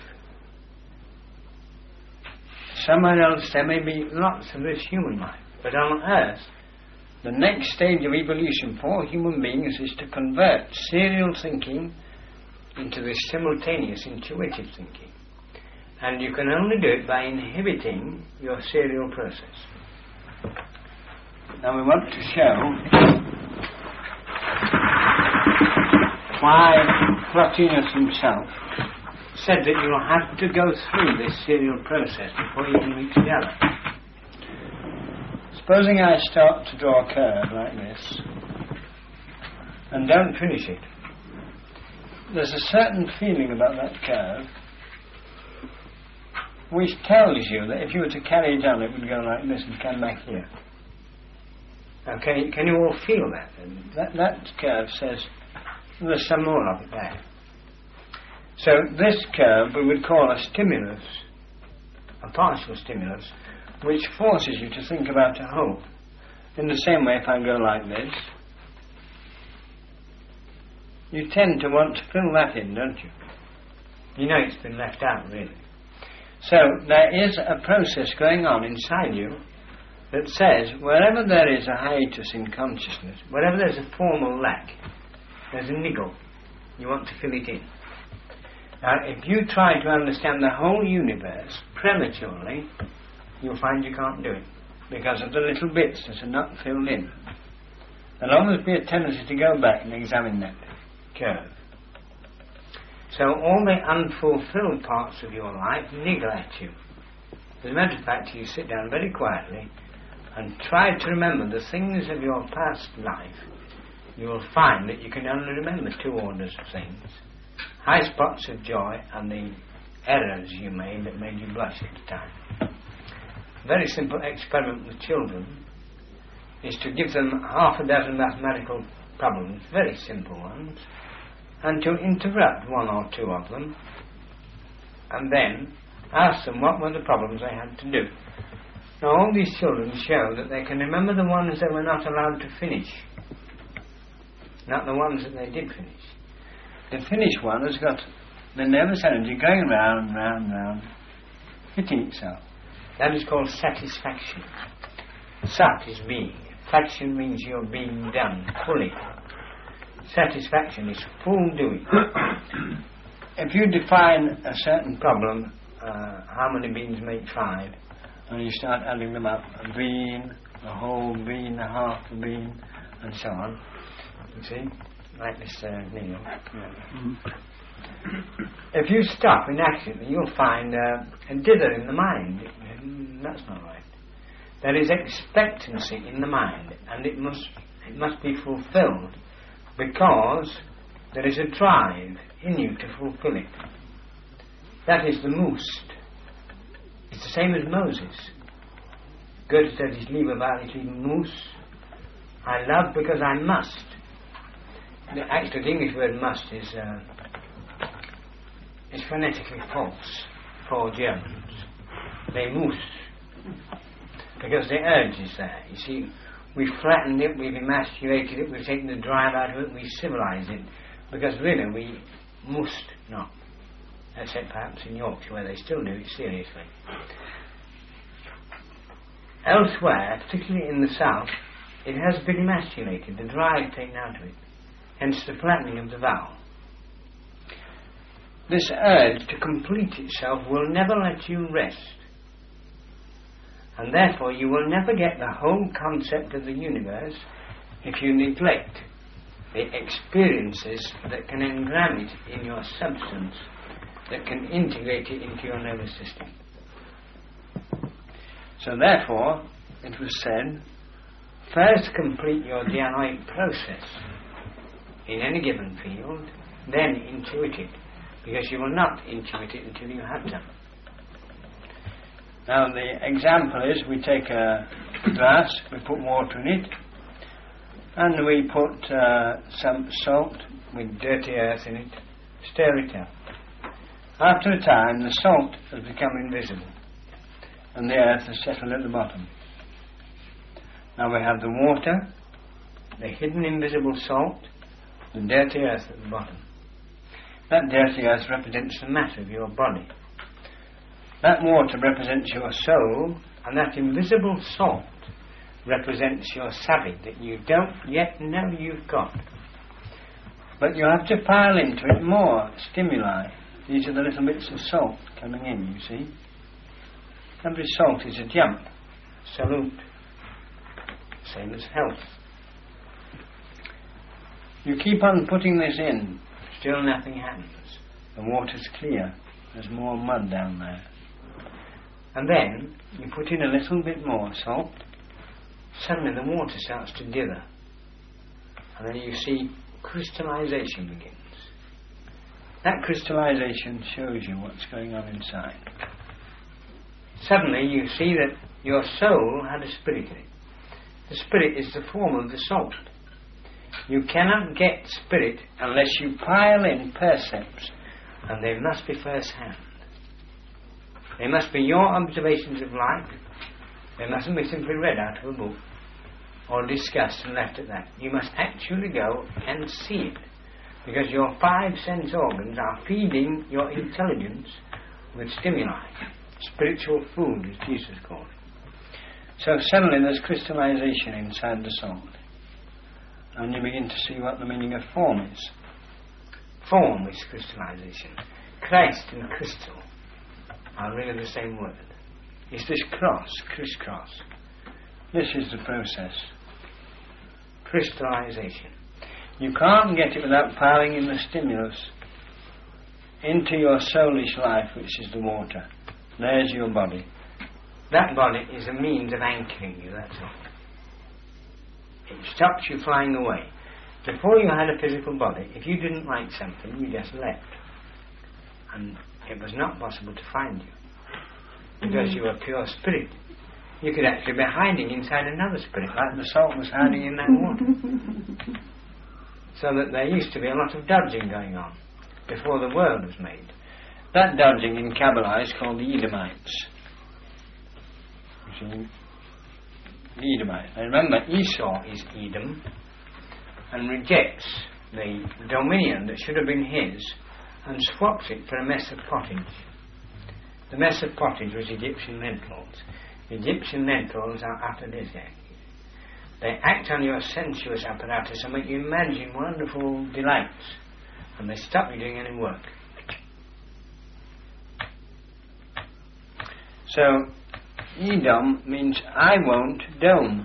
Somewhere else there may be lots of this human life. But on Earth, the next stage of evolution for human beings is to convert serial thinking into this simultaneous intuitive thinking. And you can only do it by inhibiting your serial process. Now we want to show why Plotinus himself said that you'll have to go through this serial process before you can reach the other. Supposing I start to draw a curve like this and don't finish it, there's a certain feeling about that curve which tells you that if you were to carry it on, it would go like this and come back here. Now, can you all feel that? That curve says there's some more of it there. So this curve we would call a stimulus, a partial stimulus, which forces you to think about a whole. In the same way, if I go like this, you tend to want to fill that in, don't you? You know it's been left out, really. So there is a process going on inside you that says wherever there is a hiatus in consciousness, wherever there's a formal lack, there's a niggle. You want to fill it in. Now, if you try to understand the whole universe prematurely, you'll find you can't do it because of the little bits that are not filled in. There'll always be a tendency to go back and examine that curve. So all the unfulfilled parts of your life niggle at you. As a matter of fact, you sit down very quietly and try to remember the things of your past life. You will find that you can only remember two orders of things: high spots of joy and the errors you made that made you blush at the time. A very simple experiment with children is to give them half a dozen mathematical problems, very simple ones, and to interrupt one or two of them, and then ask them what were the problems they had to do. Now all these children show that they can remember the ones they were not allowed to finish, not the ones that they did finish. The finished one has got the nervous energy going round, round, round, hitting itself. That is called satisfaction. Sat is being. Faction means you're being done fully. Satisfaction is full doing. If you define a certain problem, how many beans make 5, And you start adding them up, a bean, a whole bean, a half a bean, and so on. You see? Like this Neil. Yeah. If you stop in action, you'll find a dither in the mind. That's not right. There is expectancy in the mind, and it must be fulfilled, because there is a drive in you to fulfill it. That is the must. It's the same as Moses. Goethe said, "Ich liebe, weil ich lieben muss." I love because I must. Actually, the English word "must" is phonetically false for Germans. They muss, because the urge is there. You see, we've flattened it, we've emasculated it, we've taken the drive out of it, we civilise it, because really we must not. Except perhaps in Yorkshire, where they still do it seriously. Elsewhere, particularly in the south, it has been emasculated, the drive taken out of it, hence the flattening of the vowel. This urge to complete itself will never let you rest, and therefore you will never get the whole concept of the universe if you neglect the experiences that can engram it in your substance, that can integrate it into your nervous system. So therefore, it was said, first complete your dianoic process in any given field, then intuit it, because you will not intuit it until you have done. Now the example is, we take a glass, we put water in it, and we put some salt with dirty earth in it, stir it up. After a time, the salt has become invisible, and the earth has settled at the bottom. Now we have the water, the hidden invisible salt, the dirty earth at the bottom. That dirty earth represents the matter of your body. That water represents your soul, and that invisible salt represents your savvy that you don't yet know you've got. But you have to pile into it more stimuli. These are the little bits of salt coming in, you see. Every salt is a jump. Salute. Same as health. You keep on putting this in, still nothing happens. The water's clear. There's more mud down there. And then you put in a little bit more salt. Suddenly the water starts to dither. And then you see crystallization begins. That crystallization shows you what's going on inside. Suddenly you see that your soul had a spirit in it. The spirit is the form of the salt. You cannot get spirit unless you pile in percepts, and they must be first hand. They must be your observations of life. They mustn't be simply read out of a book or discussed and left at that. You must actually go and see it, because your 5 sense organs are feeding your intelligence with stimuli. Spiritual food, as Jesus called it. So suddenly there's crystallization inside the salt, and you begin to see what the meaning of form is. Form is crystallization. Christ and crystal are really the same word. It's this cross, crisscross. This is the process. Crystallization. You can't get it without piling in the stimulus into your soulish life, which is the water. There's your body. That body is a means of anchoring you, that's all. It stops you flying away. Before you had a physical body, if you didn't like something, you just left. And it was not possible to find you, because you were pure spirit. You could actually be hiding inside another spirit, like the salt was hiding in that water. So that there used to be a lot of dodging going on before the world was made. That dodging in Kabbalah is called the Edomites. You see? The Edomites. Now remember, Esau is Edom and rejects the dominion that should have been his and swaps it for a mess of pottage. The mess of pottage was Egyptian lentils. Egyptian lentils are aphrodisiac. They act on your sensuous apparatus and make you imagine wonderful delights, and they stop you doing any work. So, Edom means I won't dome.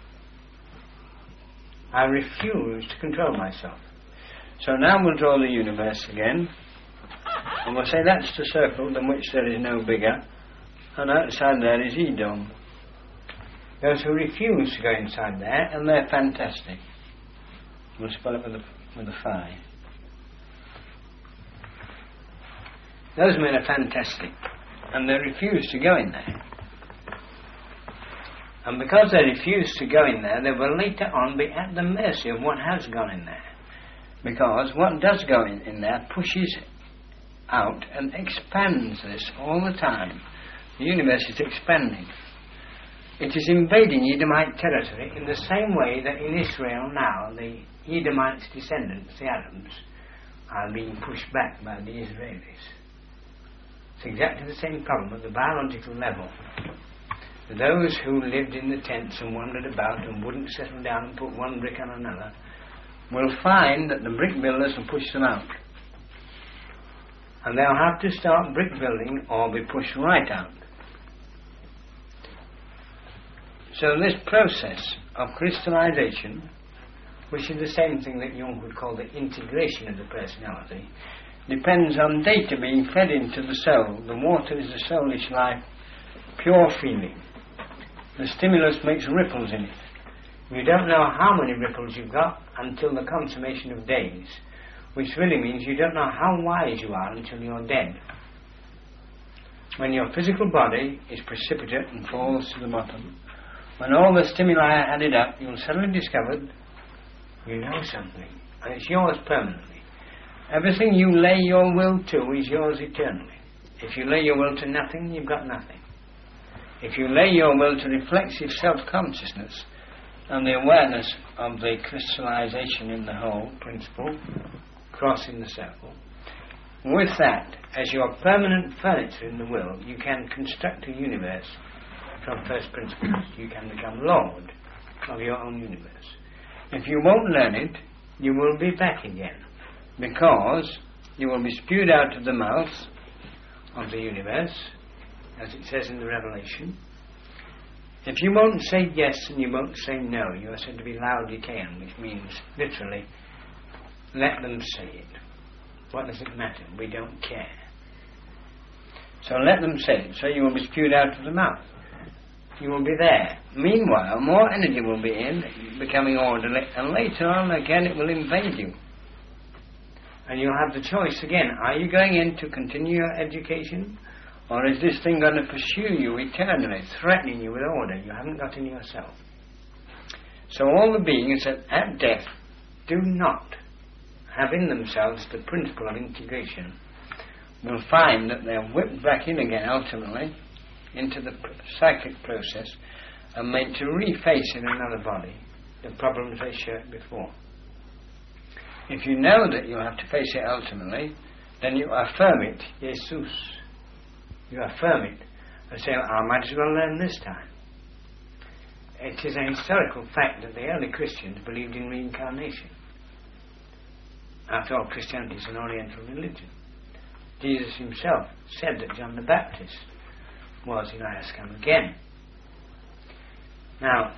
I refuse to control myself. So now we'll draw the universe again, and we'll say that's the circle than which there is no bigger, and outside there is Edom. Those who refuse to go inside there, and they're fantastic. We'll spell it with a phi. Those men are fantastic, and they refuse to go in there. And because they refuse to go in there, they will later on be at the mercy of what has gone in there. Because what does go in there pushes out and expands this all the time. The universe is expanding. It is invading Edomite territory in the same way that in Israel now the Edomites' descendants, the Arabs, are being pushed back by the Israelis. It's exactly the same problem at the biological level. Those who lived in the tents and wandered about and wouldn't settle down and put one brick on another will find that the brick builders will push them out. And they'll have to start brick building or be pushed right out. So this process of crystallization, which is the same thing that Jung would call the integration of the personality, depends on data being fed into the soul. The water is the soulish life, pure feeling. The stimulus makes ripples in it. You don't know how many ripples you've got until the consummation of days, which really means you don't know how wise you are until you're dead. When your physical body is precipitate and falls to the bottom, when all the stimuli are added up, you'll suddenly discover you know something, and it's yours permanently. Everything you lay your will to is yours eternally. If you lay your will to nothing, you've got nothing. If you lay your will to reflexive self-consciousness and the awareness of the crystallization in the whole principle, crossing the circle, with that as your permanent furniture in the will, you can construct a universe from first principles. You can become Lord of your own universe. If you won't learn it, you will be back again, because you will be spewed out of the mouth of the universe, as it says in the Revelation. If you won't say yes and you won't say no, you are said to be Laodicean, which means, literally, let them say it. What does it matter? We don't care. So let them say it. So you will be spewed out of the mouth. You will be there. Meanwhile, more energy will be in, becoming orderly, and later on again it will invade you. And you'll have the choice again. Are you going in to continue your education? Or is this thing going to pursue you eternally, threatening you with order you haven't got in yourself? So all the beings that at death do not have in themselves the principle of integration will find that they're whipped back in again ultimately into the psychic process and made to reface in another body the problems they shirked before. If you know that you'll have to face it ultimately, then you affirm it, Jesus. You affirm it and say, I might as well learn this time. It is a historical fact that the early Christians believed in reincarnation. After all, Christianity is an Oriental religion. Jesus himself said that John the Baptist was Elias come again. Now,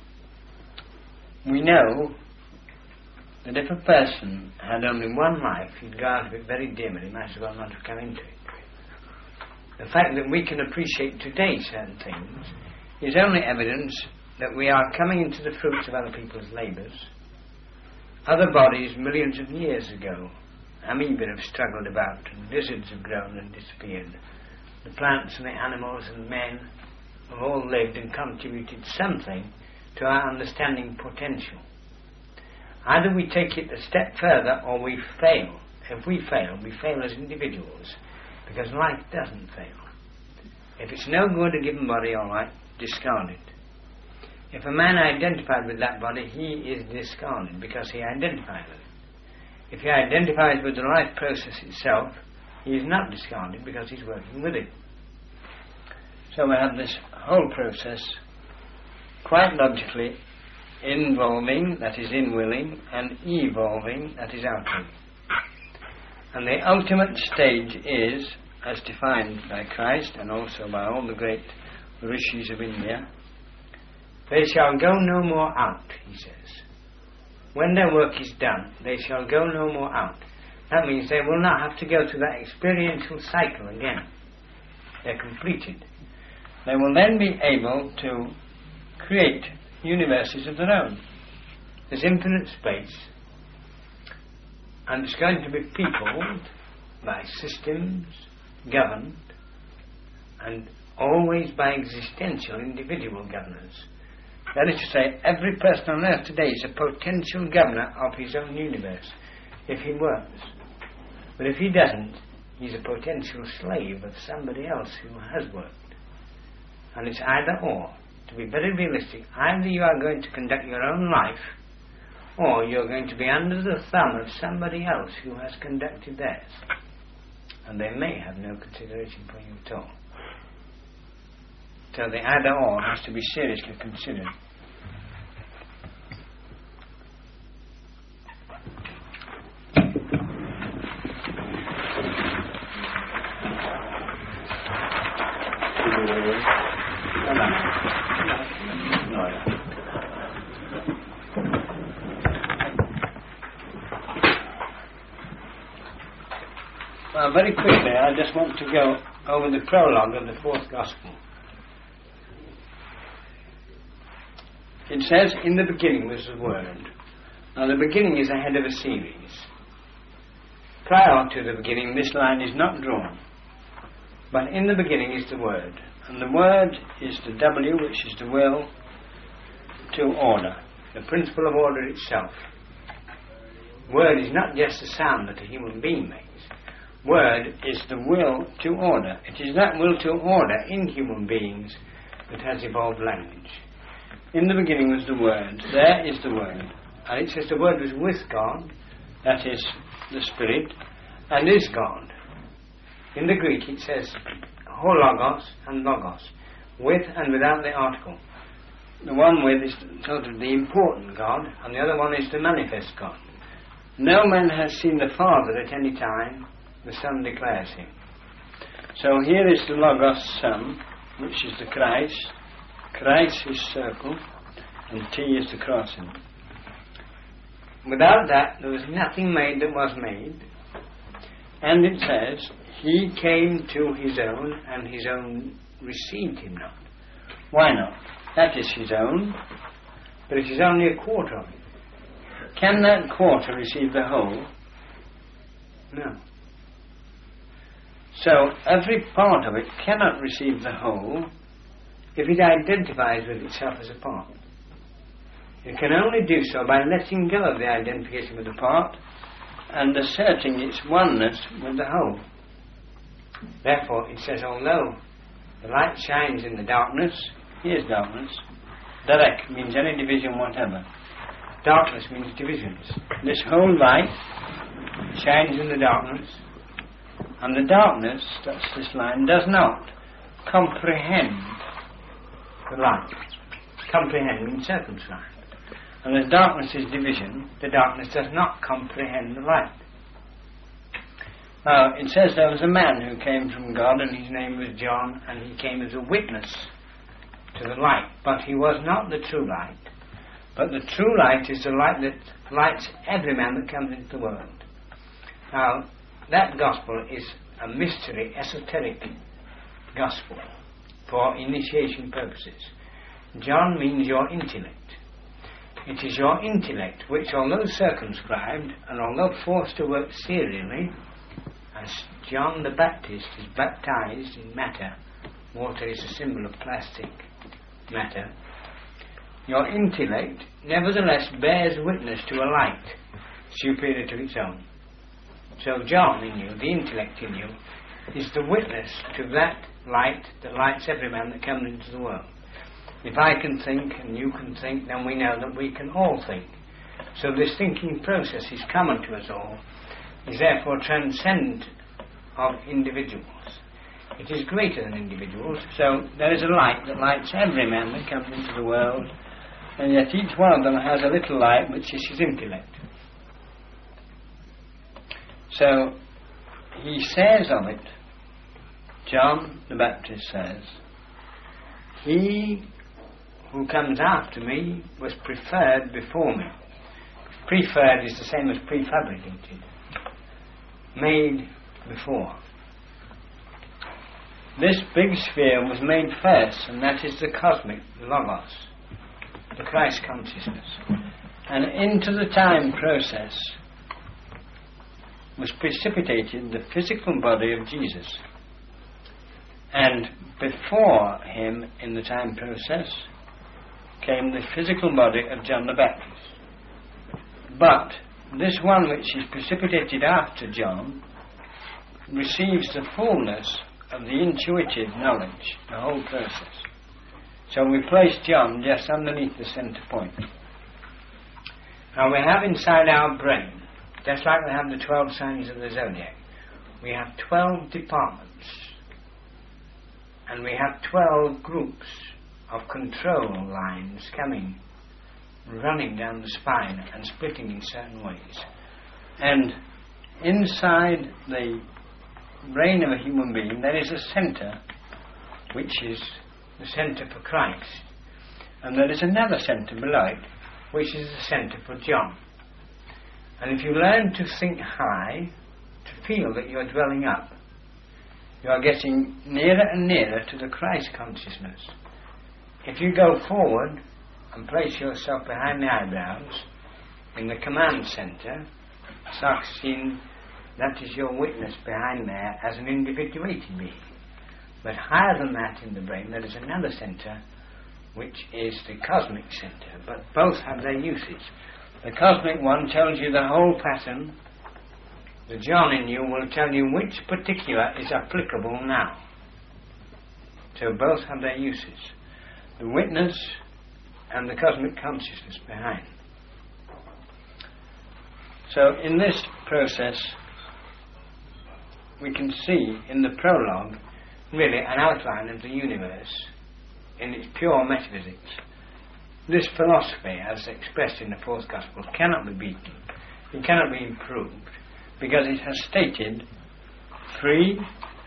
we know that if a person had only one life, he'd go out of it very dim and he might as well not have come into it. The fact that we can appreciate today certain things is only evidence that we are coming into the fruits of other people's labours. Other bodies millions of years ago, amoeba have struggled about, and lizards have grown and disappeared. The plants and the animals and men have all lived and contributed something to our understanding potential. Either we take it a step further or we fail. If we fail as individuals, because life doesn't fail. If it's no good a given body, all right, discard it. If a man identified with that body, he is discarded because he identified with it. If he identifies with the life process itself, he is not discarded because he's working with it. So we have this whole process quite logically involving, that is inwilling, and evolving, that is outward. And the ultimate stage is, as defined by Christ and also by all the great the rishis of India, they shall go no more out, he says. When their work is done, they shall go no more out. That means they will not have to go through that experiential cycle again. They're completed. They will then be able to create universes of their own. There's infinite space, and it's going to be peopled by systems, governed, and always by existential individual governors. That is to say, every person on earth today is a potential governor of his own universe, if he works. But if he doesn't, he's a potential slave of somebody else who has worked. And it's either or. To be very realistic, either you are going to conduct your own life, or you're going to be under the thumb of somebody else who has conducted theirs. And they may have no consideration for you at all. So the either or has to be seriously considered. Well, very quickly, I just want to go over the prologue of the fourth Gospel. It says, in the beginning was the Word. Now, the beginning is ahead of a series. Prior to the beginning, this line is not drawn. But in the beginning is the Word. And the Word is the W, which is the will to order, the principle of order itself. Word is not just the sound that a human being makes. Word is the will to order. It is that will to order in human beings that has evolved language. In the beginning was the Word. There is the Word. And it says the Word was with God, that is, the Spirit, and is God. In the Greek it says hologos and logos, with and without the article. The one with is sort of the important God, and the other one is the manifest God. No man has seen the Father at any time, the Son declares him. So here is the Logos Son, which is the Christ. Christ is circle, and T is the crossing. Without that, there was nothing made that was made. And it says, he came to his own, and his own received him not. Why not? That is his own, but it is only a quarter of it. Can that quarter receive the whole? No. So every part of it cannot receive the whole if it identifies with itself as a part. It can only do so by letting go of the identification with the part and asserting its oneness with the whole. Therefore, it says, although the light shines in the darkness, here's darkness. Direct means any division whatever. Darkness means divisions. This whole light shines in the darkness, and the darkness, that's this line, does not comprehend the light. Comprehend means circumscribe. And as darkness is division, the darkness does not comprehend the light. Now, it says there was a man who came from God, and his name was John, and he came as a witness to the light. But he was not the true light. But the true light is the light that lights every man that comes into the world. Now, that gospel is a mystery, esoteric gospel for initiation purposes. John means your intellect. It is your intellect which, although circumscribed and although forced to work serially, as John the Baptist is baptized in matter, water is a symbol of plastic matter, your intellect nevertheless bears witness to a light superior to its own. So John in you, the intellect in you, is the witness to that light that lights every man that comes into the world. If I can think and you can think, then we know that we can all think. So this thinking process is common to us all, is therefore transcendent of individuals. It is greater than individuals, so there is a light that lights every man that comes into the world, and yet each one of them has a little light which is his intellect. So he says of it, John the Baptist says, He who comes after me was preferred before me. Preferred is the same as prefabricated. Made before. This big sphere was made first, and that is the cosmic logos, the Christ consciousness. And into the time process was precipitated the physical body of Jesus. And before him in the time process came the physical body of John the Baptist. But this one which is precipitated after John receives the fullness of the intuitive knowledge, the whole process. So we place John just underneath the centre point. Now we have inside our brain, just like we have the 12 signs of the zodiac, we have 12 departments, and we have 12 groups of control lines coming, running down the spine and splitting in certain ways. And inside the brain of a human being there is a centre which is the centre for Christ, and there is another centre below it which is the centre for John. And if you learn to think high, to feel that you are dwelling up, you are getting nearer and nearer to the Christ consciousness. If you go forward and place yourself behind the eyebrows in the command centre, Sarkisian, that is your witness behind there as an individuated being. But higher than that in the brain there is another centre which is the cosmic centre, but both have their uses. The cosmic one tells you the whole pattern. The John in you will tell you which particular is applicable now. So both have their uses. The witness and the cosmic consciousness behind. So in this process we can see in the prologue really an outline of the universe in its pure metaphysics. This philosophy, as expressed in the fourth gospel, cannot be beaten. It cannot be improved, because it has stated free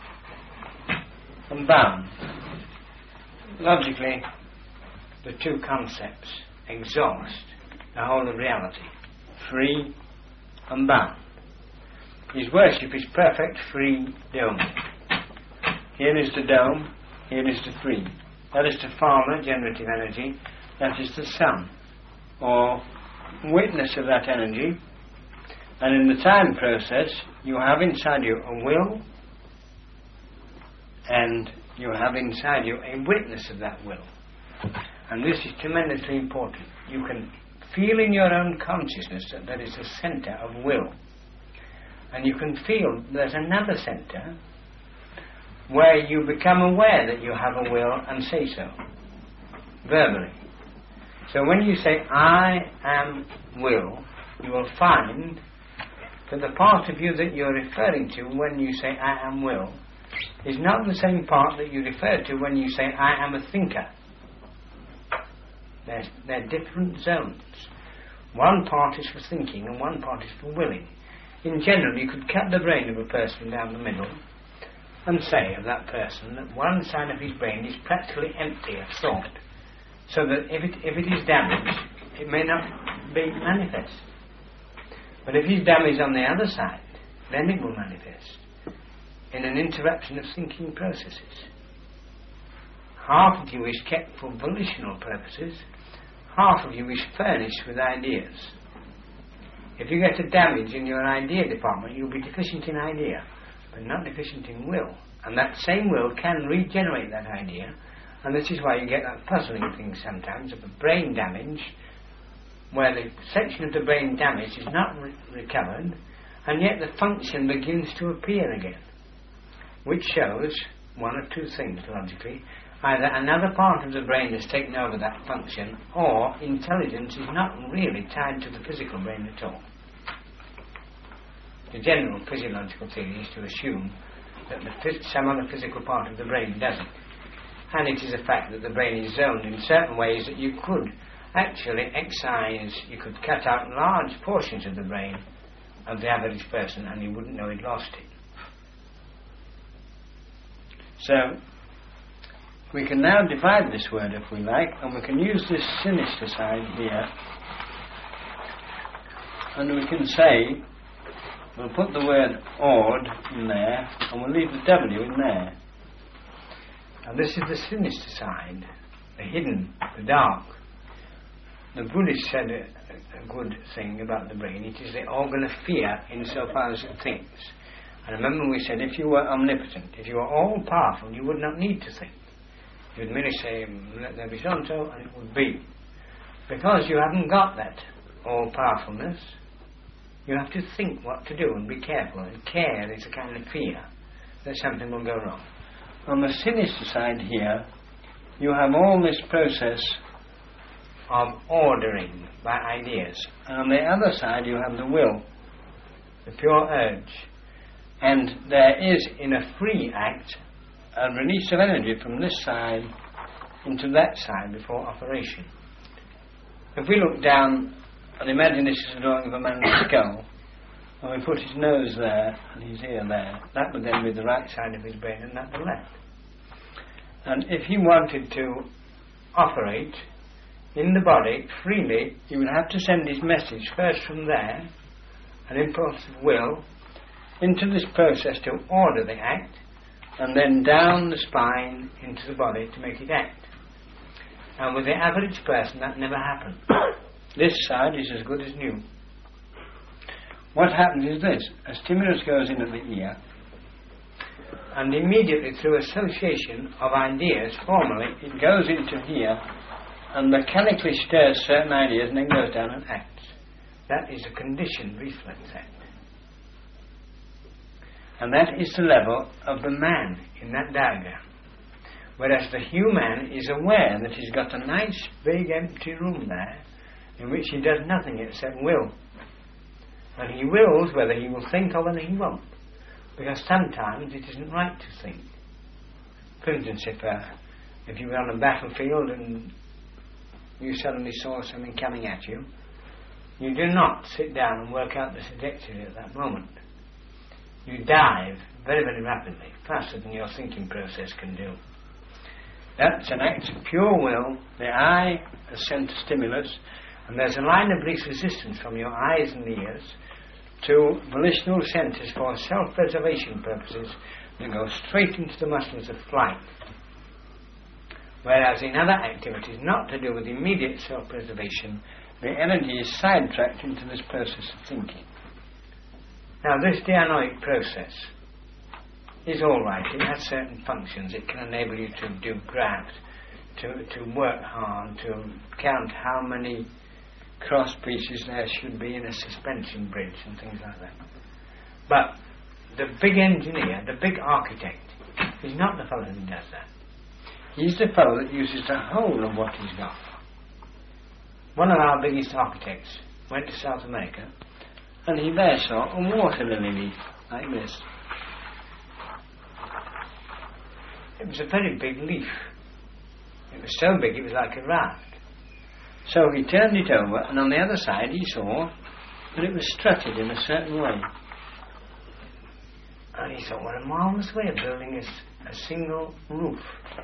and bound. Logically, the two concepts exhaust the whole of reality. Free and bound. His worship is perfect free dome. Here is the dome, here is the free. That is the former generative energy, that is the sun, or witness of that energy. And in the time process, you have inside you a will, and you have inside you a witness of that will. And this is tremendously important. You can feel in your own consciousness that there is a centre of will. And you can feel there's another centre where you become aware that you have a will and say so, verbally. So when you say, I am will, you will find that the part of you that you're referring to when you say, I am will, is not the same part that you refer to when you say, I am a thinker. They're different zones. One part is for thinking and one part is for willing. In general, you could cut the brain of a person down the middle and say of that person that one side of his brain is practically empty of thought, so that if it is damaged, it may not be manifest. But if he's damaged on the other side, then it will manifest in an interruption of thinking processes. Half of you is kept for volitional purposes, half of you is furnished with ideas. If you get a damage in your idea department, you'll be deficient in idea, but not deficient in will. And that same will can regenerate that idea, and this is why you get that puzzling thing sometimes of a brain damage, where the section of the brain damaged is not recovered, and yet the function begins to appear again, which shows one of two things logically. Either another part of the brain has taken over that function, or intelligence is not really tied to the physical brain at all. The general physiological theory is to assume that some other physical part of the brain does it. And it is a fact that the brain is zoned in certain ways that you could actually excise, you could cut out large portions of the brain of the average person and you wouldn't know he'd lost it. So, we can now divide this word if we like, and we can use this sinister side here, and we can say, we'll put the word odd in there, and we'll leave the W in there. And this is the sinister side, the hidden, the dark. The Buddhist said a good thing about the brain. It is the organ of fear insofar as it thinks. And remember we said if you were omnipotent, if you were all-powerful, you would not need to think. You would merely say, let there be so-and-so, and it would be. Because you haven't got that all-powerfulness, you have to think what to do and be careful. And care is a kind of fear that something will go wrong. On the sinister side here, you have all this process of ordering by ideas. And on the other side you have the will, the pure urge. And there is, in a free act, a release of energy from this side into that side before operation. If we look down and imagine this is a drawing of a man's skull, and we put his nose there and his ear there, that would then be the right side of his brain and that the left. And if he wanted to operate in the body freely, he would have to send his message first from there, an impulse of will, into this process to order the act, and then down the spine into the body to make it act. And with the average person that never happens. This side is as good as new. What happens is this: a stimulus goes in at the ear, and immediately through association of ideas, formally, it goes into here and mechanically stirs certain ideas and then goes down and acts. That is a conditioned reflex act. And that is the level of the man in that diagram. Whereas the human is aware that he's got a nice big empty room there in which he does nothing except will. And he wills whether he will think or whether he won't. Because sometimes it isn't right to think. For instance, if you were on a battlefield and you suddenly saw something coming at you, you do not sit down and work out the trajectory at that moment. You dive very, very rapidly, faster than your thinking process can do. That's an act of pure will. The eye has sent a stimulus, and there's a line of least resistance from your eyes and ears to volitional centers for self-preservation purposes that go straight into the muscles of flight. Whereas in other activities, not to do with immediate self-preservation, the energy is sidetracked into this process of thinking. Now, this dianoic process is all right. It has certain functions. It can enable you to do graft, to work hard, to count how many cross pieces there should be in a suspension bridge and things like that. But the big engineer, the big architect, is not the fellow who does that. He's the fellow that uses the whole of what he's got. One of our biggest architects went to South America, and he there saw a water lily leaf like this. It was a very big leaf. It was so big it was like a raft. So he turned it over, and on the other side he saw that it was strutted in a certain way. And he thought, what a marvellous way of building a single roof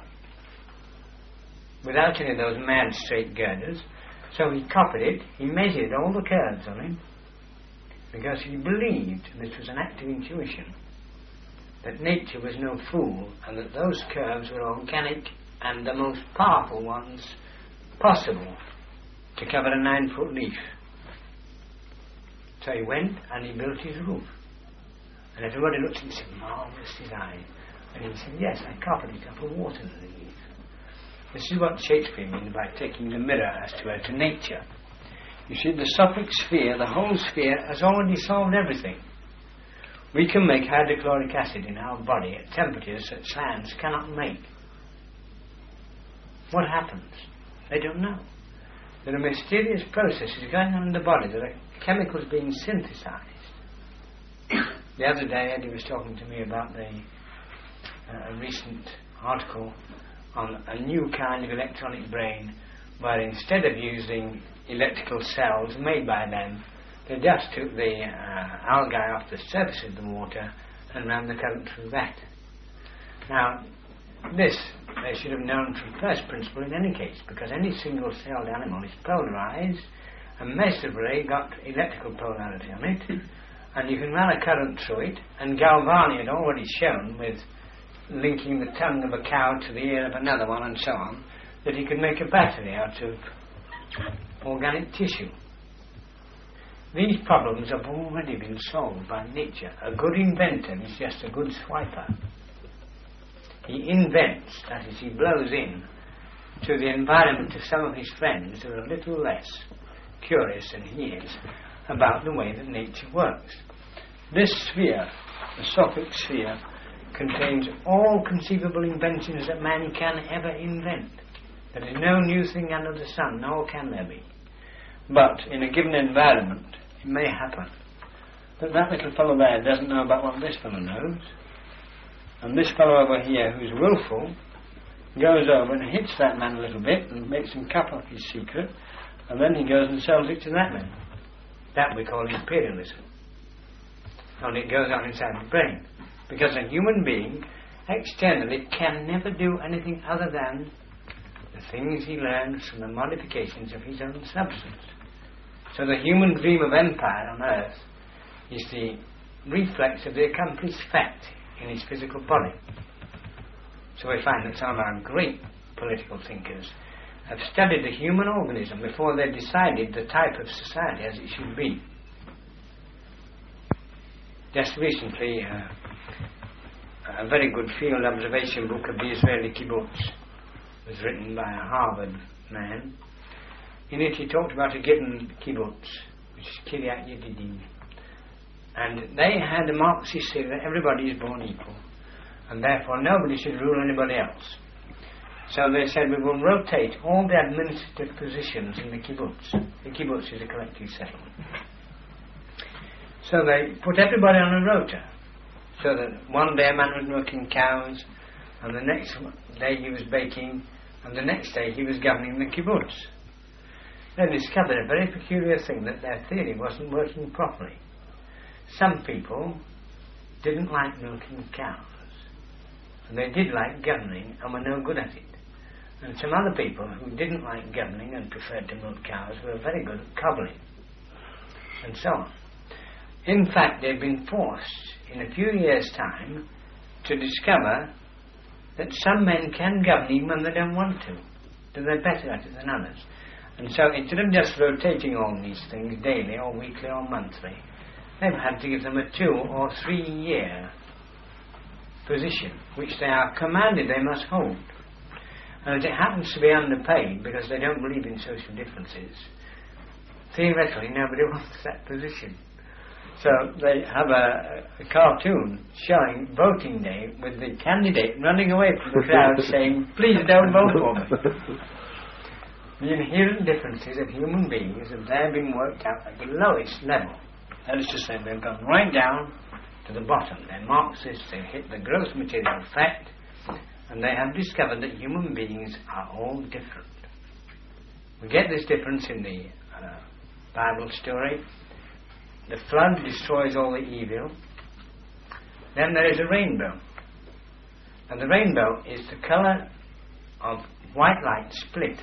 without any of those mad straight girders. So he copied it, he measured all the curves on it, because he believed, and this was an act of intuition, that nature was no fool, and that those curves were organic and the most powerful ones possible to cover a 9-foot leaf. So he went and he built his roof. And everybody looked and said, marvellous design. And he said, yes, I copied it off a water lily leaf. This is what Shakespeare means by taking the mirror, as it were, to nature. You see, the Sophic sphere, the whole sphere, has already solved everything. We can make hydrochloric acid in our body at temperatures that science cannot make. What happens? They don't know. There are mysterious processes going on in the body. There are chemicals being synthesized. The other day, Eddie was talking to me about a recent article on a new kind of electronic brain, where instead of using electrical cells made by them, they just took the algae off the surface of the water and ran the current through that. Now, This they should have known from first principle in any case, because any single-celled animal is polarised and massively got electrical polarity on it, and you can run a current through it, and Galvani had already shown with linking the tongue of a cow to the ear of another one and so on, that he could make a battery out of organic tissue. These problems have already been solved by nature. A good inventor is just a good swiper. He invents, that is, he blows in to the environment of some of his friends who are a little less curious than he is about the way that nature works. This sphere, the Sophic sphere, contains all conceivable inventions that man can ever invent. There is no new thing under the sun, nor can there be. But in a given environment, it may happen that that little fellow there doesn't know about what this fellow knows, and this fellow over here, who's willful, goes over and hits that man a little bit and makes him cut off his secret, and then he goes and sells it to that man. That we call imperialism. And it goes on inside the brain. Because a human being, externally, can never do anything other than the things he learns from the modifications of his own substance. So the human dream of empire on earth is the reflex of the accomplished fact in his physical body. So we find that some of our great political thinkers have studied the human organism before they decided the type of society as it should be. Just recently, a very good field observation book of the Israeli kibbutz was written by a Harvard man. In it he talked about a given kibbutz, which is Kiryat Yedidim. And they had a Marxist theory that everybody is born equal, and therefore nobody should rule anybody else. So they said, we will rotate all the administrative positions in the kibbutz. The kibbutz is a collective settlement. So they put everybody on a rota, so that one day a man was milking cows, and the next day he was baking, and the next day he was governing the kibbutz. They discovered a very peculiar thing, that their theory wasn't working properly. Some people didn't like milking cows, and they did like governing and were no good at it. And some other people who didn't like governing and preferred to milk cows were very good at cobbling, and so on. In fact, they've been forced, in a few years' time, to discover that some men can govern even when they don't want to, that they're better at it than others. And so instead of just rotating all these things daily or weekly or monthly, they've had to give them a 2 or 3 year position, which they are commanded they must hold. And as it happens to be underpaid because they don't believe in social differences, theoretically nobody wants that position. So they have a cartoon showing voting day with the candidate running away from the crowd saying, please don't vote for me. The inherent differences of human beings have there been worked out at the lowest level. That is to say, they've gone right down to the bottom. They're Marxists, they've hit the gross material fact, and they have discovered that human beings are all different. We get this difference in the Bible story. The flood destroys all the evil. Then there is a rainbow. And the rainbow is the colour of white light split.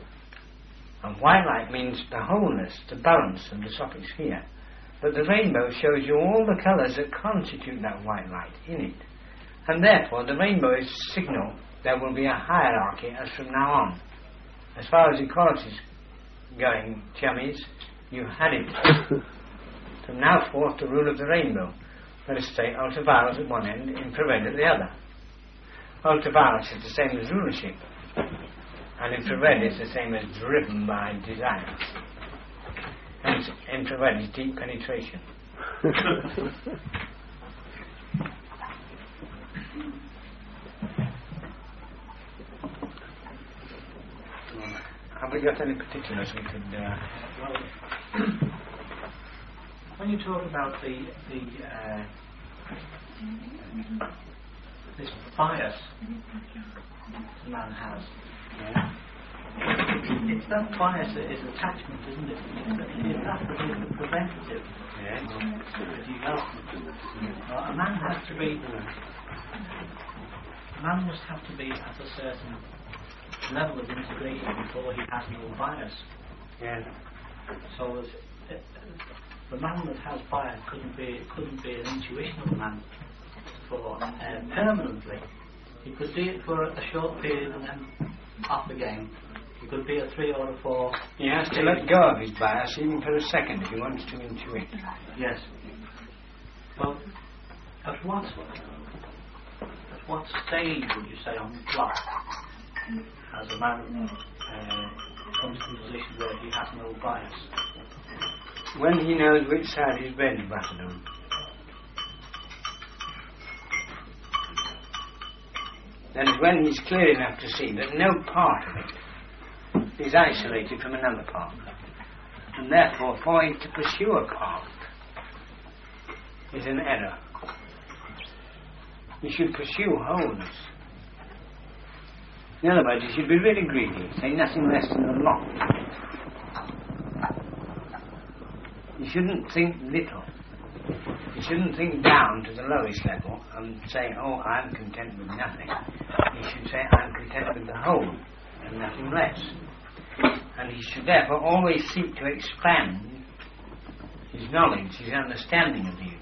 And white light means the wholeness, the balance of the Sophic sphere. But the rainbow shows you all the colours that constitute that white light in it. And therefore the rainbow is a signal there will be a hierarchy as from now on. As far as equality is going, chummies, you had it. From now forth, the rule of the rainbow. Let us say ultraviolet at one end, infrared at the other. Ultraviolet is the same as rulership, and infrared is the same as driven by desire. Hence, infrared is deep penetration. Have we got any particulars we could... When you talk about this bias man has, it's that bias that is attachment, isn't it? It's that that is the preventative. A man has to be man must have to be at a certain level of integration before he has no bias. Yeah. So the man that has bias couldn't be an intuitional man for permanently. He could do it for a short period and then off again. He could be a 3 or a 4. He has to let go of his bias even for a second if he wants to intuit. Yes. But at what stage would you say on the clock as a man comes to a position where he has no bias? When he knows which side his bread is buttered on. That is when he's clear enough to see that no part of it is isolated from another part. And therefore, for him to pursue a part is an error. He should pursue wholeness. In other words, he should be really greedy, say nothing less than a lot. He shouldn't think little. He shouldn't think down to the lowest level and say, oh, I'm content with nothing. He should say, I'm content with the whole and nothing less. And he should therefore always seek to expand his knowledge, his understanding of the universe.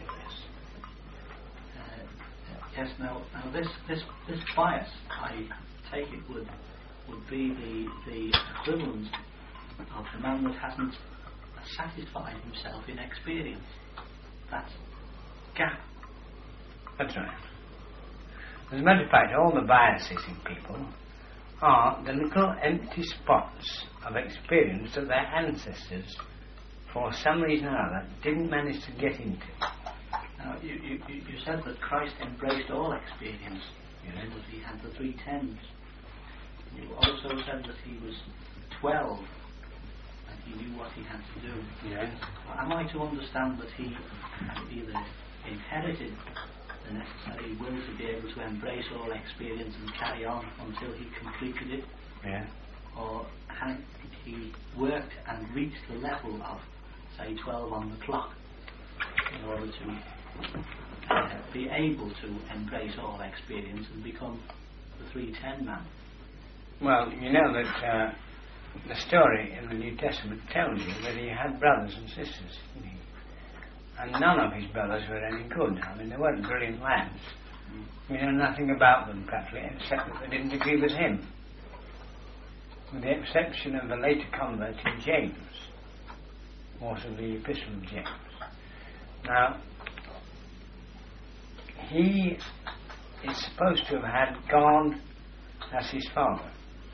Yes, now this bias, I take it, would be the equivalent of the man that hasn't satisfied himself in experience. That gap. That's right. As a matter of fact, all the biases in people are the little empty spots of experience that their ancestors, for some reason or other, didn't manage to get into. Now, you said that Christ embraced all experience, and that he had the 3 10s. You also said that he was 12 and he knew what he had to do. Yes. Am I to understand that he either inherited the necessary will to be able to embrace all experience and carry on until he completed it? Yeah. Or had he worked and reached the level of, say, 12 on the clock in order to be able to embrace all experience and become the 310 man? Well, you know that the story in the New Testament tells you that he had brothers and sisters, didn't he? And none of his brothers were any good. I mean, they weren't brilliant lads. We know nothing about them practically, except that they didn't agree with him. With the exception of the later convert in James, also the Epistle of James. Now, he is supposed to have had God as his father.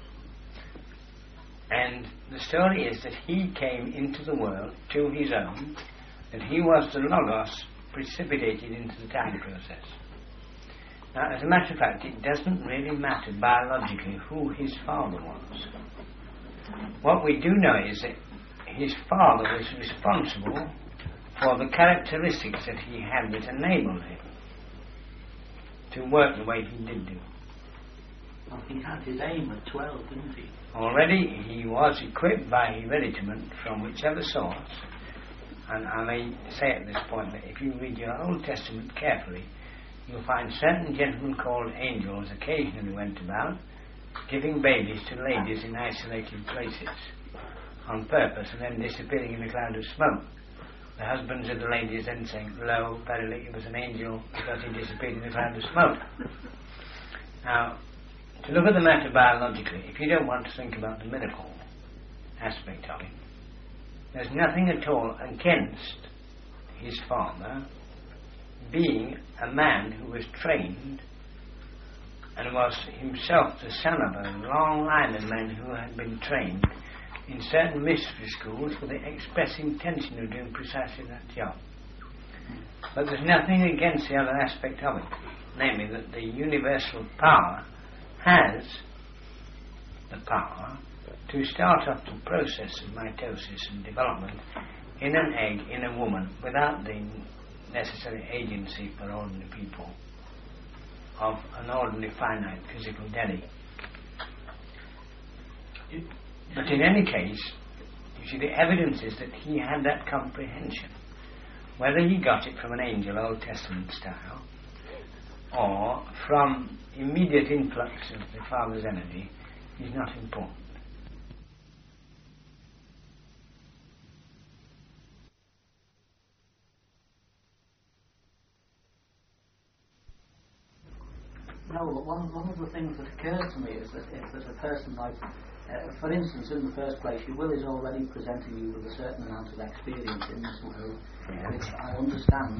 And the story is that he came into the world to his own, that he was the Logos precipitated into the time process. Now, as a matter of fact, it doesn't really matter biologically who his father was. What we do know is that his father was responsible for the characteristics that he had that enabled him to work the way he did do. Well, he had his aim at 12, didn't he? Already he was equipped by hereditament from whichever source, and I may say at this point that if you read your Old Testament carefully, you'll find certain gentlemen called angels occasionally went about giving babies to ladies in isolated places on purpose and then disappearing in a cloud of smoke. The husbands of the ladies then saying, lo, verily it was an angel because he disappeared in a cloud of smoke. Now, to look at the matter biologically, if you don't want to think about the miracle aspect of it, there's nothing at all against his father being a man who was trained and was himself the son of a long line of men who had been trained in certain mystery schools with the express intention of doing precisely that job. But there's nothing against the other aspect of it, namely that the universal power has the power to start off the process of mitosis and development in an egg in a woman without the necessary agency for ordinary people of an ordinary finite physical daddy. But in any case, you see, the evidence is that he had that comprehension. Whether he got it from an angel, Old Testament style, or from immediate influx of the Father's energy is not important. No, but one of the things that occurs to me is that if there's a person like, for instance, in the first place, your will is already presenting you with a certain amount of experience in this world, which I understand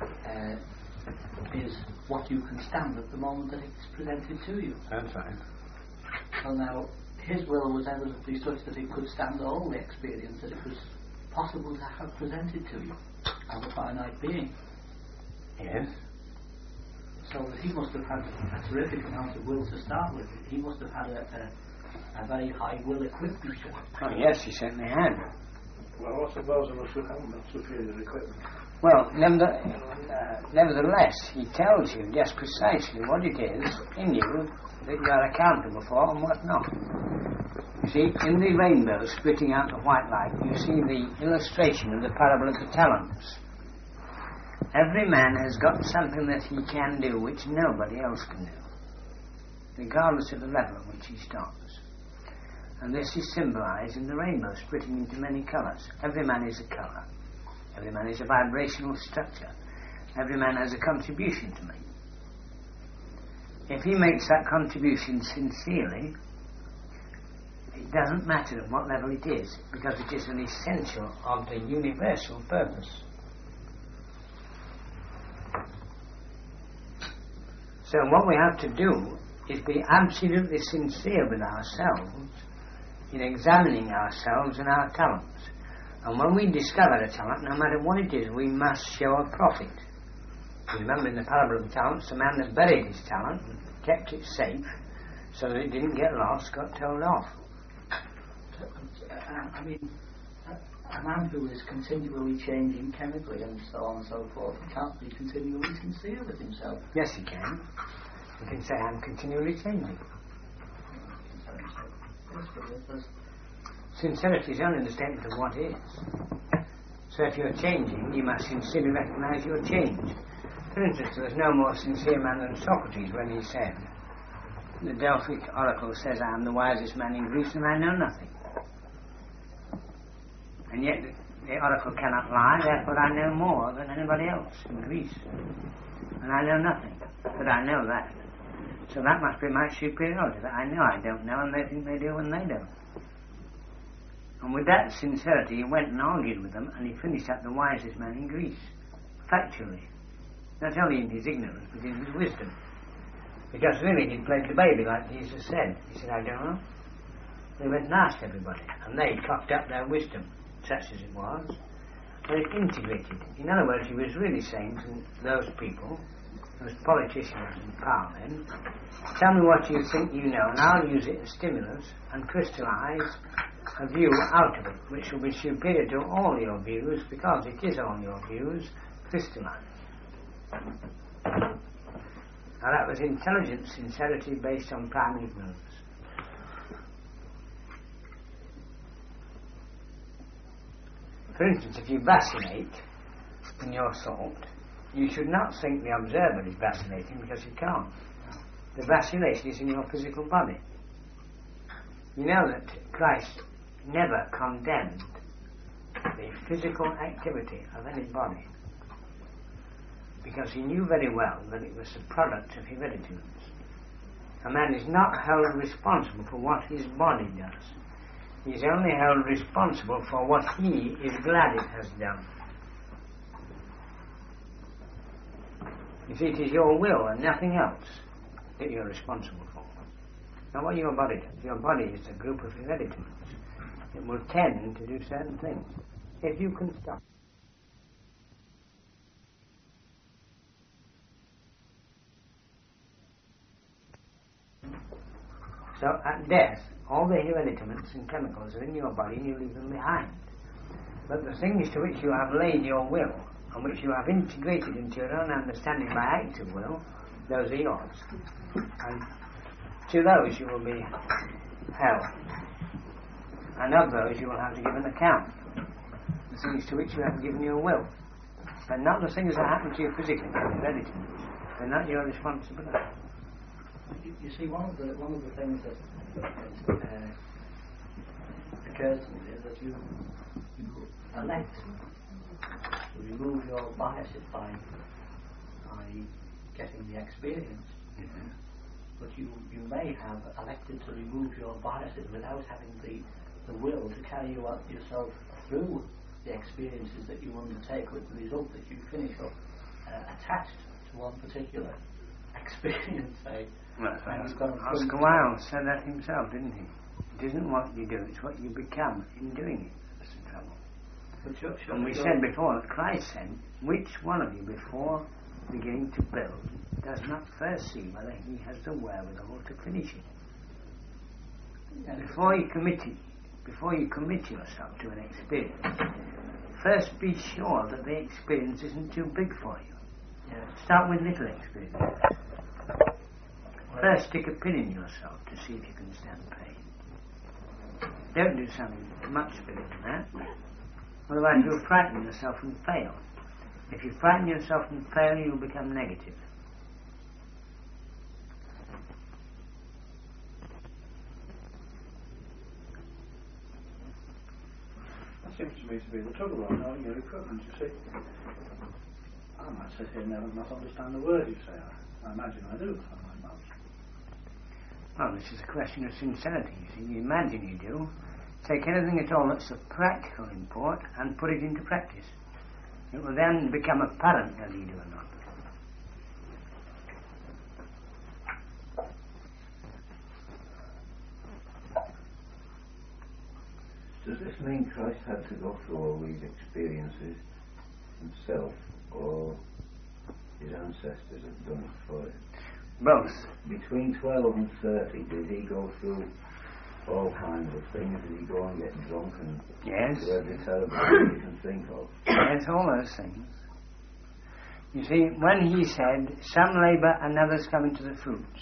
is what you can stand at the moment that it's presented to you. That's right. So now, his will was evidently such that it could stand all the experience that it was possible to have presented to you as a finite being. Yes. So that he must have had a terrific amount of will to start with. He must have had a very high will equipment. Oh yes, he certainly had. Well, I suppose I must have had superior equipment. Well, nevertheless, he tells you just precisely what it is in you that you are accountable for and what not. You see, in the rainbow splitting out the white light, you see the illustration of the parable of the talents. Every man has got something that he can do which nobody else can do, regardless of the level at which he starts. And this is symbolised in the rainbow splitting into many colours. Every man is a colour. Every man is a vibrational structure. Every man has a contribution to make. If he makes that contribution sincerely, it doesn't matter at what level it is, because it is an essential of the universal purpose. So what we have to do is be absolutely sincere with ourselves in examining ourselves and our talents. And when we discover a talent, no matter what it is, we must show a profit. You remember in the parable of the talents, the man that buried his talent and kept it safe so that it didn't get lost got told off. I mean, a man who is continually changing chemically and so on and so forth can't be continually sincere with himself. Yes, he can. He can say, I'm continually changing. Sincerity is only the statement of what is. So if you're changing, you must sincerely recognise your change. For instance, there was no more sincere man than Socrates when he said, the Delphic oracle says, I am the wisest man in Greece and I know nothing. And yet the oracle cannot lie, therefore I know more than anybody else in Greece. And I know nothing, but I know that. So that must be my superiority, that I know I don't know and they think they do and they don't. And with that sincerity he went and argued with them and he finished up the wisest man in Greece, factually. Not only in his ignorance, but in his wisdom. Because really he played the baby like Jesus said. He said, I don't know. They went and asked everybody, and they cocked up their wisdom, such as it was, and it integrated. In other words, he was really saying to those people, those politicians and power men, tell me what you think you know, and I'll use it as stimulus and crystallise a view out of it, which will be superior to all your views, because it is all your views, crystallised. Now that was intelligent sincerity based on prime ignorance. For instance, if you vacillate in your thought, you should not think the observer is vacillating, because he can't. The vacillation is in your physical body. You know that Christ never condemned the physical activity of any body, because he knew very well that it was the product of heredity. A man is not held responsible for what his body does. He is only held responsible for what he is glad it has done. You see, it is your will and nothing else that you're responsible for. Now what your body does, your body is a group of hereditaments. It will tend to do certain things, if you can stop. So at death, all the hereditaments and chemicals are in your body and you leave them behind. But the things to which you have laid your will, and which you have integrated into your own understanding by active will, those are yours. And to those you will be held. And of those you will have to give an account. The things to which you have given your will. But not the things that happen to you physically, the hereditaments. They're not your responsibility. You see, one of the things that occurs to me is that you elect to remove your biases by getting the experience. Mm-hmm. But you may have elected to remove your biases without having the will to carry yourself through the experiences that you undertake, with the result that you finish up attached to one particular experience, say. Well, Oscar Wilde said that himself, didn't he? It isn't what you do, it's what you become in doing it. That's the trouble. But and we said before that Christ said, which one of you before beginning to build does not first see whether he has the wherewithal to finish it? Yeah. Before you commit yourself to an experience, first be sure that the experience isn't too big for you. Yeah. Start with little experience. First stick a pin in yourself to see if you can stand pain. Don't do something much bigger than that. Otherwise you'll frighten yourself and fail. If you frighten yourself and fail, you'll become negative. That seems to me to be the trouble on knowing your equipment, you see. I might sit here and not understand the word you say. I imagine I do, from my mouth. Well, this is a question of sincerity. You see, you imagine you do. Take anything at all that's of practical import and put it into practice. It will then become apparent whether you do or not. Does this mean Christ had to go through all these experiences himself, or his ancestors had done it for him? Both. Between 12 and 30, did he go through all kinds of things? Did he go and get drunk and yes. do every terrible thing you can think of? Yes, all those things. You see, when he said, some labour and others come into the fruits,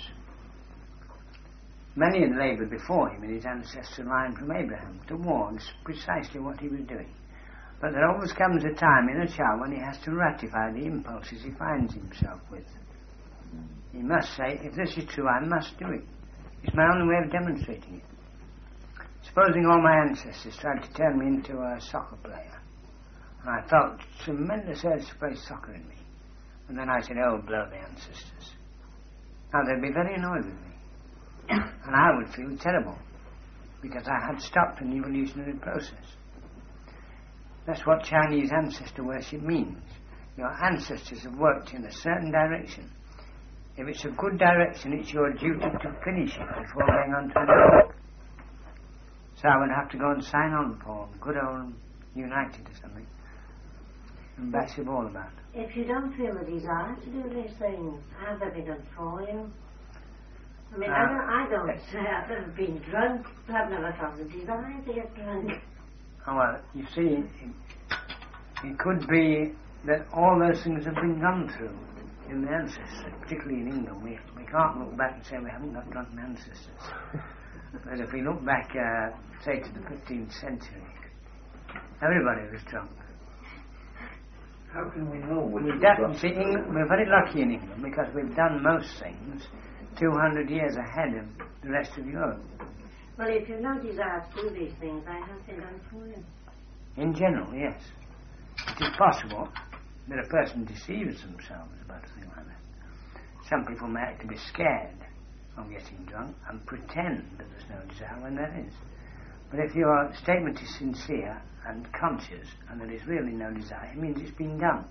many had laboured before him in his ancestral line from Abraham towards precisely what he was doing. But there always comes a time in a child when he has to ratify the impulses he finds himself with. He must say, if this is true, I must do it. It's my only way of demonstrating it. Supposing all my ancestors tried to turn me into a soccer player, and I felt tremendous urge to play soccer in me, and then I said, oh, blow the ancestors. Now, they'd be very annoyed with me, and I would feel terrible, because I had stopped an evolutionary process. That's what Chinese ancestor worship means. Your ancestors have worked in a certain direction. If it's a good direction, it's your duty to finish it before going on to another. So I would have to go and sign on for good old United or something, and bash it all about. If you don't feel a desire to do these things, have they been done for you? I mean, I don't say I've never been drunk, but I've never felt a desire to get drunk. Oh, well, you see, it could be that all those things have been gone through in the ancestors, particularly in England. We can't look back and say we haven't got drunken ancestors. But if we look back, say, to the 15th century, everybody was drunk. How can we know which we're very lucky in England because we've done most things 200 years ahead of the rest of Europe. Well, if you've no desire to do these things, they have been done for you. In general, yes. It is possible that a person deceives themselves about a thing like that. Some people may actually be scared of getting drunk and pretend that there's no desire when there is. But if your statement is sincere and conscious and there is really no desire, it means it's been done.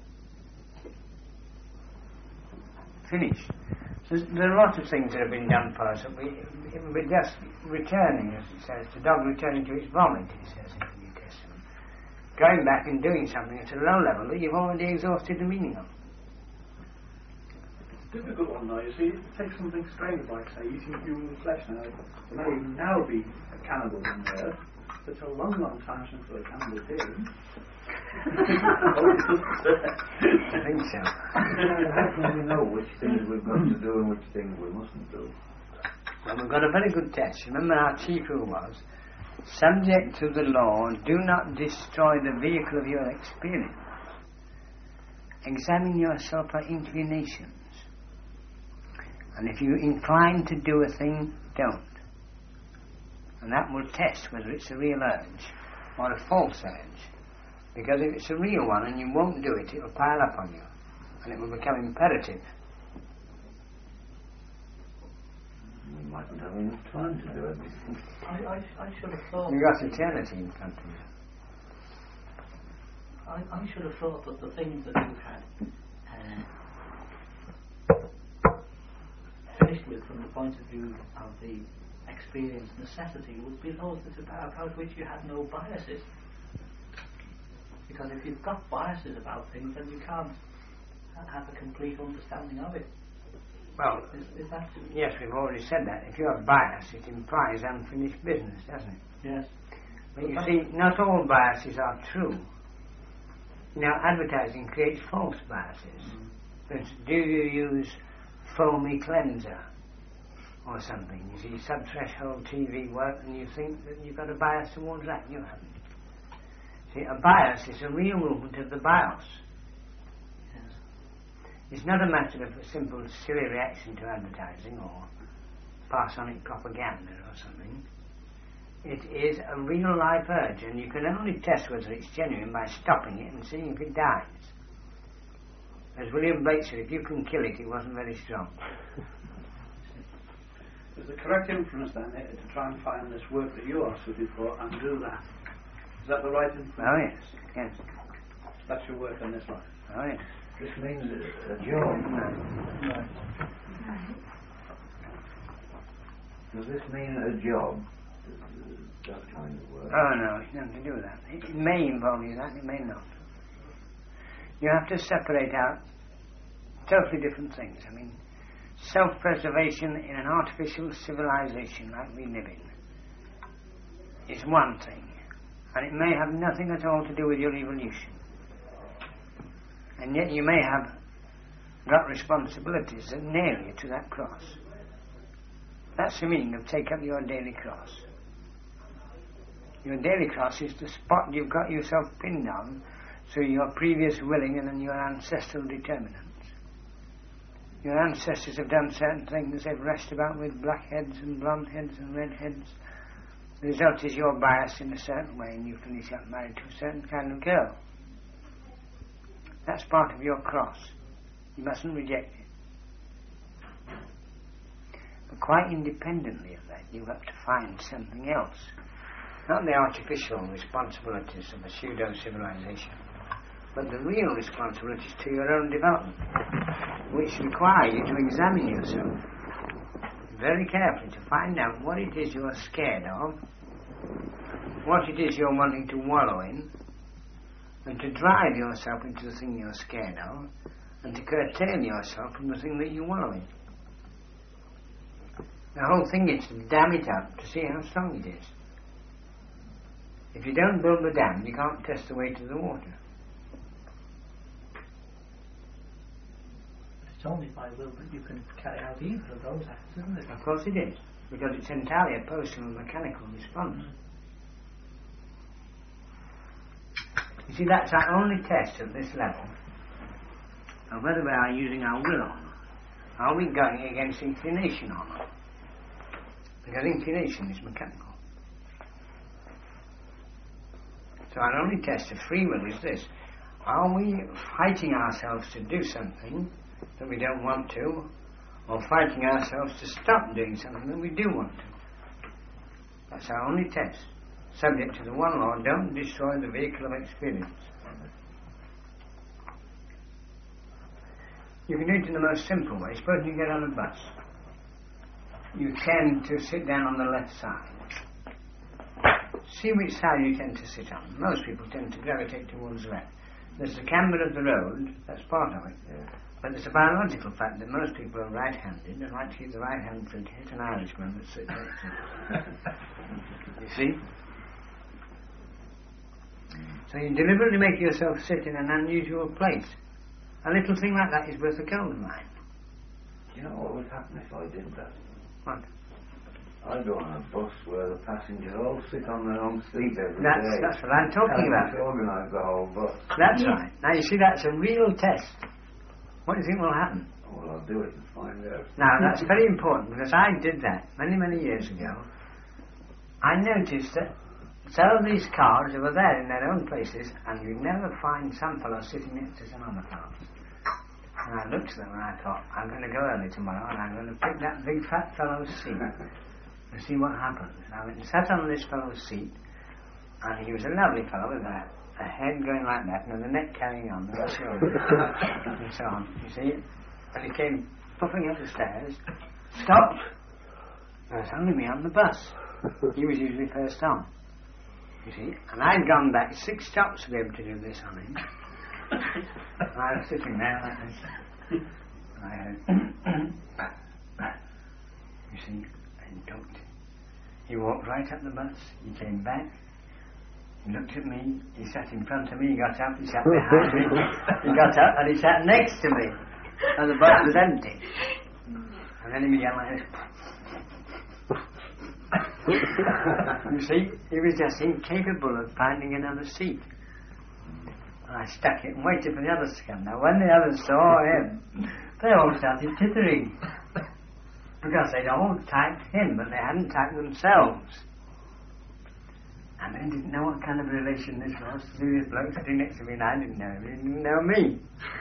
Finished. So there are lots of things that have been done for us. We're just returning, as it says, the dog returning to its vomit, it says in the New Testament. Going back and doing something at a low level that you've already exhausted the meaning of. It's a difficult one though, you see. Take something strange like, say, eating human flesh now. There may now be cannibals in the earth, but it's a long, long time since there were cannibals here. I think so. How can we know which things we've got to do and which things we mustn't do? Well, we've got a very good test. Remember our chief rule was, subject to the law, do not destroy the vehicle of your experience. Examine yourself for inclinations. And if you're inclined to do a thing, don't. And that will test whether it's a real urge or a false urge. Because if it's a real one and you won't do it, it'll pile up on you. And it will become imperative. We mightn't have enough time to do everything. I should have thought. You've got eternity in front of you. I should have thought that the things that you had finished with from the point of view of the experience necessity would be those that about which you had no biases. Because if you've got biases about things, then you can't have a complete understanding of it. Well, is that... Yes, we've already said that. If you have bias, it implies unfinished business, doesn't it? Yes. But you see, not all biases are true. Advertising creates false biases. For instance, do you use foamy cleanser or something? You see sub-threshold TV work and you think that you've got a bias towards that. You haven't. See, a bias is a real movement of the BIOS. Yes. It's not a matter of a simple silly reaction to advertising or parsonic propaganda or something. It is a real life urge, and you can only test whether it's genuine by stopping it and seeing if it dies. As William Blake said, if you can kill it, it wasn't very strong. Is the correct inference then to try and find this work that you are suited for and do that? Is that the right inference? Oh yes, yes. That's your work in this life? Oh yes. This means a job. Right. Does this mean a job? That kind of work? Oh no, it's nothing to do with that. It may involve you that, it may not. You have to separate out totally different things. I mean, self-preservation in an artificial civilization like we live in is one thing, and it may have nothing at all to do with your evolution. And yet you may have got responsibilities that nail you to that cross. That's the meaning of take up your daily cross. Your daily cross is the spot you've got yourself pinned on through your previous willing and then your ancestral determinants. Your ancestors have done certain things, they've rested about with black heads and blonde heads and red heads. The result is you're biased in a certain way and you finish up married to a certain kind of girl. That's part of your cross. You mustn't reject it. But quite independently of that, you've got to find something else. Not the artificial responsibilities of a pseudo-civilization, but the real responsibilities to your own development, which require you to examine yourself very carefully to find out what it is you're scared of, what it is you're wanting to wallow in, and to drive yourself into the thing you're scared of, and to curtail yourself from the thing that you wallow in. The whole thing is to dam it up to see how strong it is. If you don't build the dam, you can't test the weight of the water. It's only by will that you can carry out either of those acts, isn't it? Of course it is, because it's entirely opposed to a mechanical response. You see, that's our only test at this level of whether we are using our will or not. Are we going against inclination or not? Because inclination is mechanical. So our only test of free will is this. Are we fighting ourselves to do something that we don't want to, or fighting ourselves to stop doing something that we do want to? That's our only test. Subject to the one law, don't destroy the vehicle of experience. You can do it in the most simple way. Suppose you get on a bus. You tend to sit down on the left side. See which side you tend to sit on. Most people tend to gravitate towards the left. There's the camber of the road, that's part of it. Yeah. But there's a biological fact that most people are right-handed and like to use the right hand for to hit an Irishman that sits next to them. You see? So you deliberately make yourself sit in an unusual place. A little thing like that is worth a gold mine. Do you know what would happen if I did that? What? I'd go on a bus where the passengers all sit on their own seat every day. That's what I'm talking about. To organise the whole bus. That's right. Now you see, that's a real test. What do you think will happen? Well, I'll do it and find out. Now, that's very important because I did that many, many years ago. I noticed that some of these cars were there in their own places, and you'd never find some fellow sitting next to some other fellows. And I looked at them and I thought, I'm going to go early tomorrow and I'm going to pick that big fat fellow's seat and see what happens. I went and sat on this fellow's seat, and he was a lovely fellow with a head going like that and the neck carrying on and the shoulders and so on, you see. And he came puffing up the stairs, stopped. There was only me on the bus. He was usually first on, you see. And I'd gone back 6 stops to be able to do this on him. And I was sitting there like this. And I heard, you see, and looked. He walked right up the bus. He came back. He looked at me. He sat in front of me. He got up. He sat behind me. He got up and he sat next to me. And the bus was empty. And then he began like this. You see, he was just incapable of finding another seat. And I stuck it and waited for the others to come. Now, when the others saw him, they all started tittering. Because they'd all typed him, but they hadn't typed themselves. And they didn't know what kind of relation this was to this bloke sitting next to me, and I didn't know him. He didn't know me.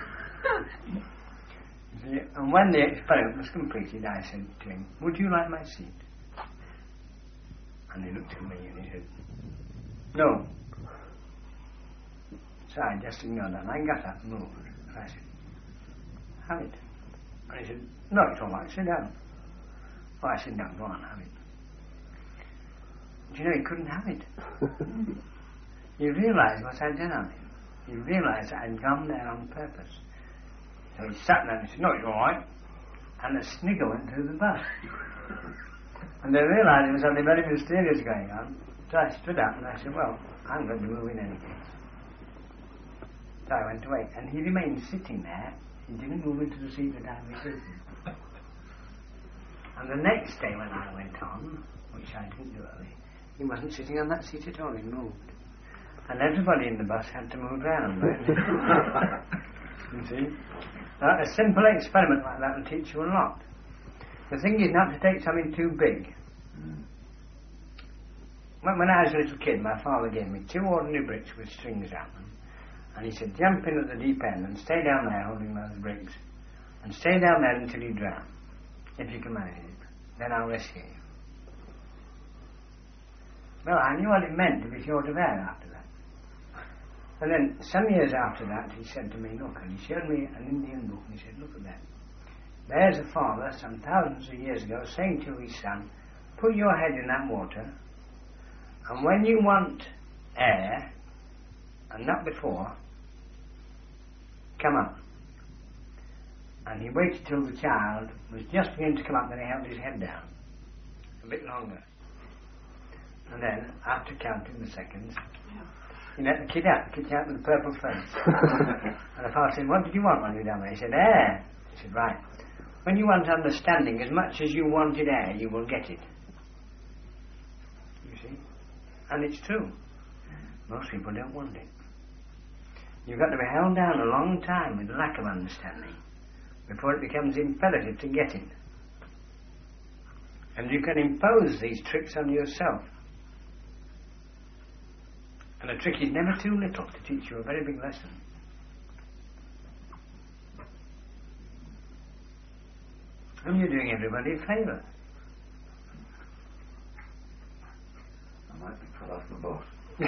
See, and when the experiment was completed, I said to him, would you like my seat? And he looked at me and he said, no. So I just ignored that, and I got up and moved. And I said, have it. And he said, no, it's all right, sit down. Oh, I said, no, go on, have it. Do you know, he couldn't have it. He realised what I'd done on him. He realised that I'd gone there on purpose. So he sat there and he said, no, it's all right. And a snigger went through the bus. And they realised there was something very mysterious going on. So I stood up and I said, well, I'm going to move in any case. So I went away. And he remained sitting there. He didn't move into the seat that I was sitting. And the next day when I went on, which I didn't do early, he wasn't sitting on that seat at all. He moved. And everybody in the bus had to move round. You see? A simple experiment like that will teach you a lot. The thing is not to take something too big. When I was a little kid, my father gave me 2 ordinary bricks with strings around them. And he said, jump in at the deep end and stay down there holding those bricks. And stay down there until you drown. If you can manage it. Then I'll rescue you. Well, I knew what it meant to be short of air after that. And then, some years after that, he said to me, look, and he showed me an Indian book, and he said, look at that. There's a father, some thousands of years ago, saying to his son, put your head in that water, and when you want air, and not before, come up. And he waited till the child was just beginning to come up, then he held his head down. A bit longer. And then, after counting the seconds, he let the kid out with the purple face. And the father said, what did you want when you were down there? He said, air. He said, right. When you want understanding, as much as you wanted air, you will get it. You see? And it's true. Most people don't want it. You've got to be held down a long time with lack of understanding before it becomes imperative to get it. And you can impose these tricks on yourself. And a trick is never too little to teach you a very big lesson. And you're doing everybody a favour. I might be put off the boat.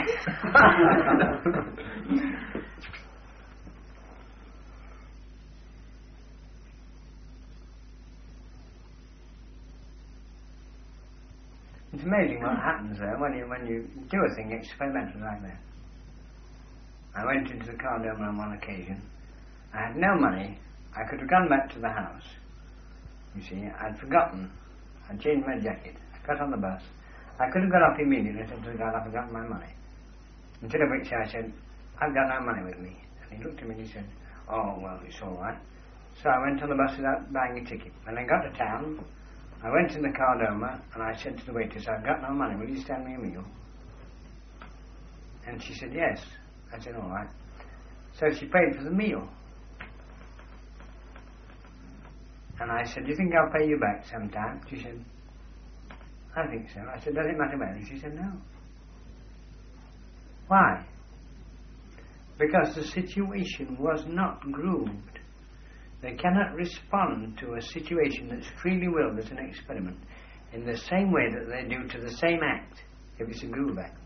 It's amazing what happens there when you do a thing experimental like that. I went into the car dome on one occasion. I had no money. I could have gone back to the house. You see, I'd forgotten. I'd changed my jacket. I got on the bus. I could have got off immediately and said to the guy, I've forgotten my money. Instead of which I said, I've got no money with me. And he looked at me and he said, oh, well, it's all right. So I went on the bus without buying a ticket. When I got to town, I went in the Cardoma and I said to the waitress, I've got no money, will you stand me a meal? And she said, yes. I said, all right. So she paid for the meal. And I said, do you think I'll pay you back sometime? She said, I think so. I said, does it matter when? She said, no. Why? Because the situation was not grooved. They cannot respond to a situation that's freely willed as an experiment in the same way that they do to the same act if it's a groove act.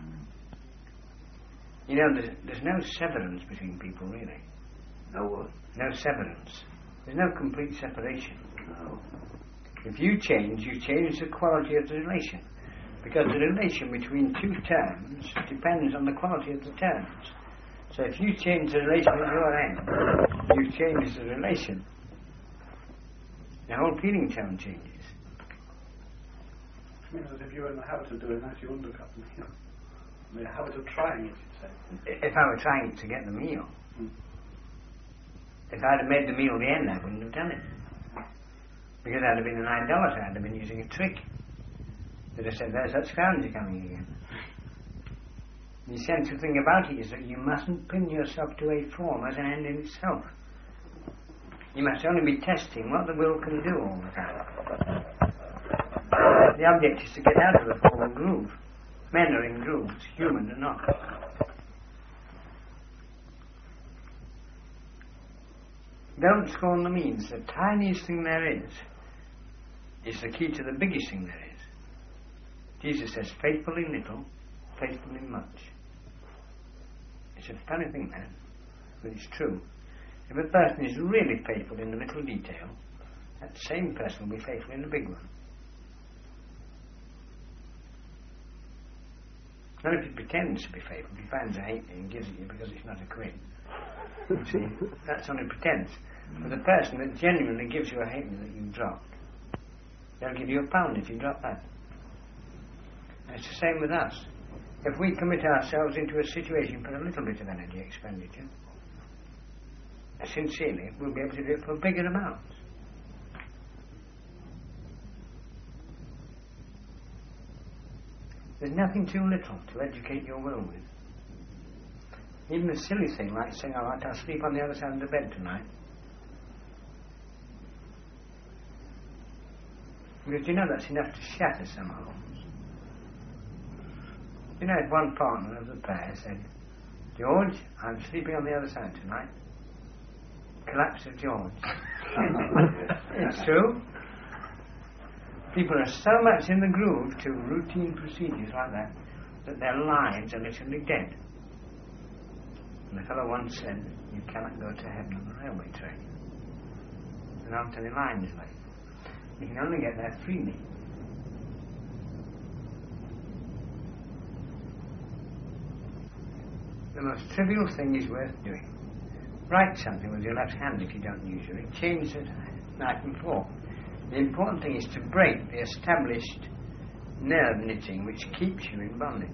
You know, there's no severance between people, really. No what? No severance. There's no complete separation. No. If you change the quality of the relation. Because the relation between two terms depends on the quality of the terms. So if you change the relation at your end, you change the relation. The whole feeling tone changes. It means that if you were in the habit of doing that, you undercut the meal. The habit of trying it, you'd say. If I were trying to get the meal, if I'd have made the meal the end, I wouldn't have done it. Because I'd have been an idolater, I'd have been using a trick. They'd have said, there's that scrounger coming again. The essential thing about it is that you mustn't pin yourself to a form as an end in itself. You must only be testing what the will can do all the time. The object is to get out of the form groove. Men are in grooves, human are not. Don't scorn the means. The tiniest thing there is the key to the biggest thing there is. Jesus says, faithful in little, faithful in much. It's a funny thing, man, but it's true. If a person is really faithful in the little detail, that same person will be faithful in the big one. Not if he pretends to be faithful, if he finds a halfpenny and gives it you because it's not a quid. See, that's only pretense. But the person that genuinely gives you a halfpenny that you've dropped, they'll give you £1 if you drop that. And it's the same with us. If we commit ourselves into a situation for a little bit of energy expenditure, sincerely, we'll be able to do it for bigger amounts. There's nothing too little to educate your will with. Even a silly thing like saying, all right, I'll sleep on the other side of the bed tonight. Because you know that's enough to shatter some homes. You know, if one partner of the pair said, George, I'm sleeping on the other side tonight. Collapse of George. It's true. People are so much in the groove to routine procedures like that their lives are literally dead. And the fellow once said, you cannot go to heaven on a railway train. There aren't any lines laid. You can only get there freely. The most trivial thing is worth doing. Write something with your left hand if you don't usually. Change the knife and fork. The important thing is to break the established nerve knitting which keeps you in bondage.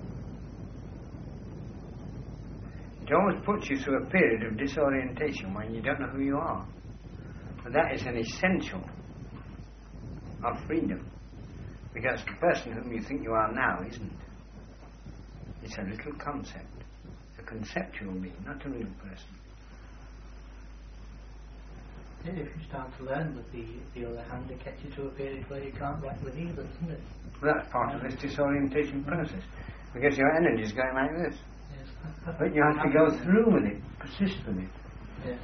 It always puts you through a period of disorientation when you don't know who you are. But that is an essential of freedom. Because the person whom you think you are now isn't. It's a little concept. A conceptual being, not a real person. If you start to learn with the other hand, it gets you to a period where you can't write with either, doesn't it? Well, that's part of this disorientation process. Because your energy is going like this. Yes. But you have to go through with it, persist with it. Yes.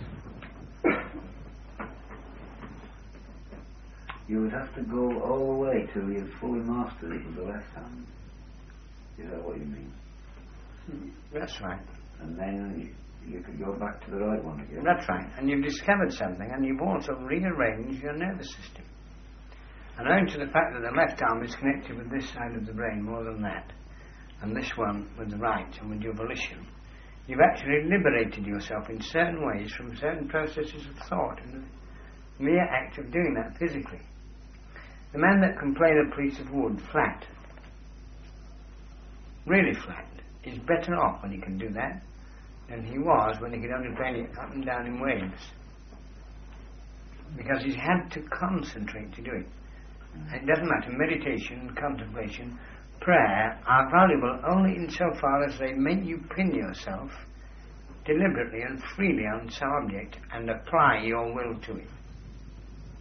You would have to go all the way till you've fully mastered it with the left hand. Is that what you mean? That's right. And then you could go back to the right one again. That's right. And you've discovered something, and you've also rearranged your nervous system. And owing to the fact that the left arm is connected with this side of the brain more than that, and this one with the right and with your volition, you've actually liberated yourself in certain ways from certain processes of thought, and the mere act of doing that physically. The man that can play the piece of wood flat, really flat, is better off when he can do that than he was when he could only play it up and down in waves. Because he's had to concentrate to do it. And it doesn't matter, meditation, contemplation, prayer are valuable only insofar as they make you pin yourself deliberately and freely on some object and apply your will to it.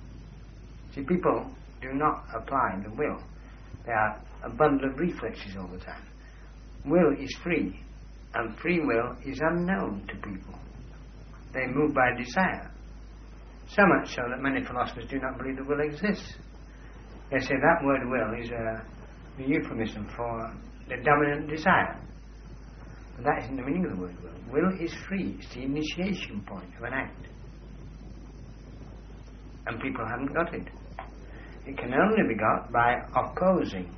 See, people do not apply the will. They are a bundle of reflexes all the time. Will is free, and free will is unknown to people. They move by desire. So much so that many philosophers do not believe the will exists. They say that word will is a euphemism for the dominant desire. But that isn't the meaning of the word will. Will is free. It's the initiation point of an act. And people haven't got it. It can only be got by opposing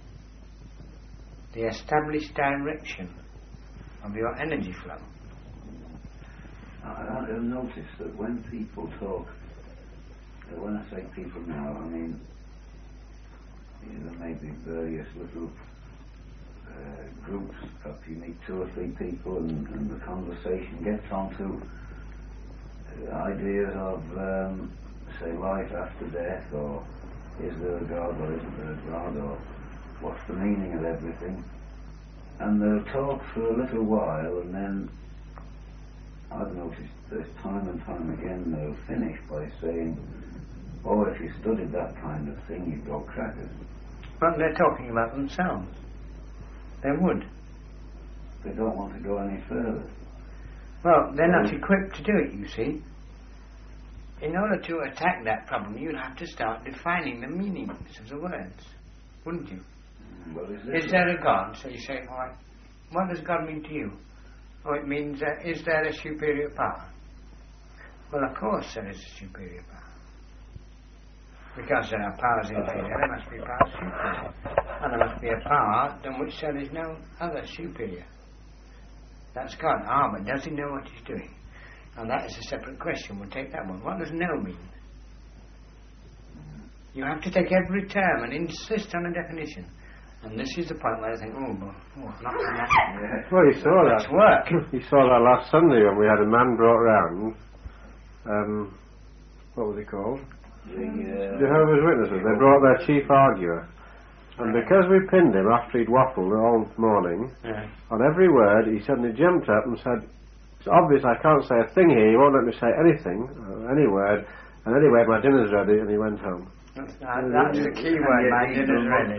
the established direction of your energy flow. I've noticed that when people talk, when I say people now, I mean, there may be various little groups, perhaps you meet 2 or 3 people and the conversation gets onto ideas of, say, life after death, or is there a God or isn't there a God, or what's the meaning of everything. And they'll talk for a little while, and then I've noticed this time and time again they'll finish by saying, oh, if you studied that kind of thing you'd go crackers. But they're talking about themselves. They would. They don't want to go any further. Well, they're not equipped to do it, you see. In order to attack that problem, you'd have to start defining the meanings of the words, wouldn't you? Well, is there a God? So you say, all right, what does God mean to you? Oh, it means, is there a superior power? Well, of course there is a superior power. Because there are powers inferior, there must be powers superior. And there must be a power than which there is no other superior. That's God. Ah, but does he know what he's doing? And that is a separate question. We'll take that one. What does know mean? You have to take every term and insist on a definition. And this is the point where I think, not on that. Well, you saw that. It's work. You saw that last Sunday when we had a man brought round. What was he called? Jehovah's Witnesses. They brought their chief arguer. And because we pinned him after he'd waffled all morning, on every word he suddenly jumped up and said, it's obvious I can't say a thing here, you won't let me say anything, any word, and anyway my dinner's ready, and he went home. That's the key word, my dinner's ready.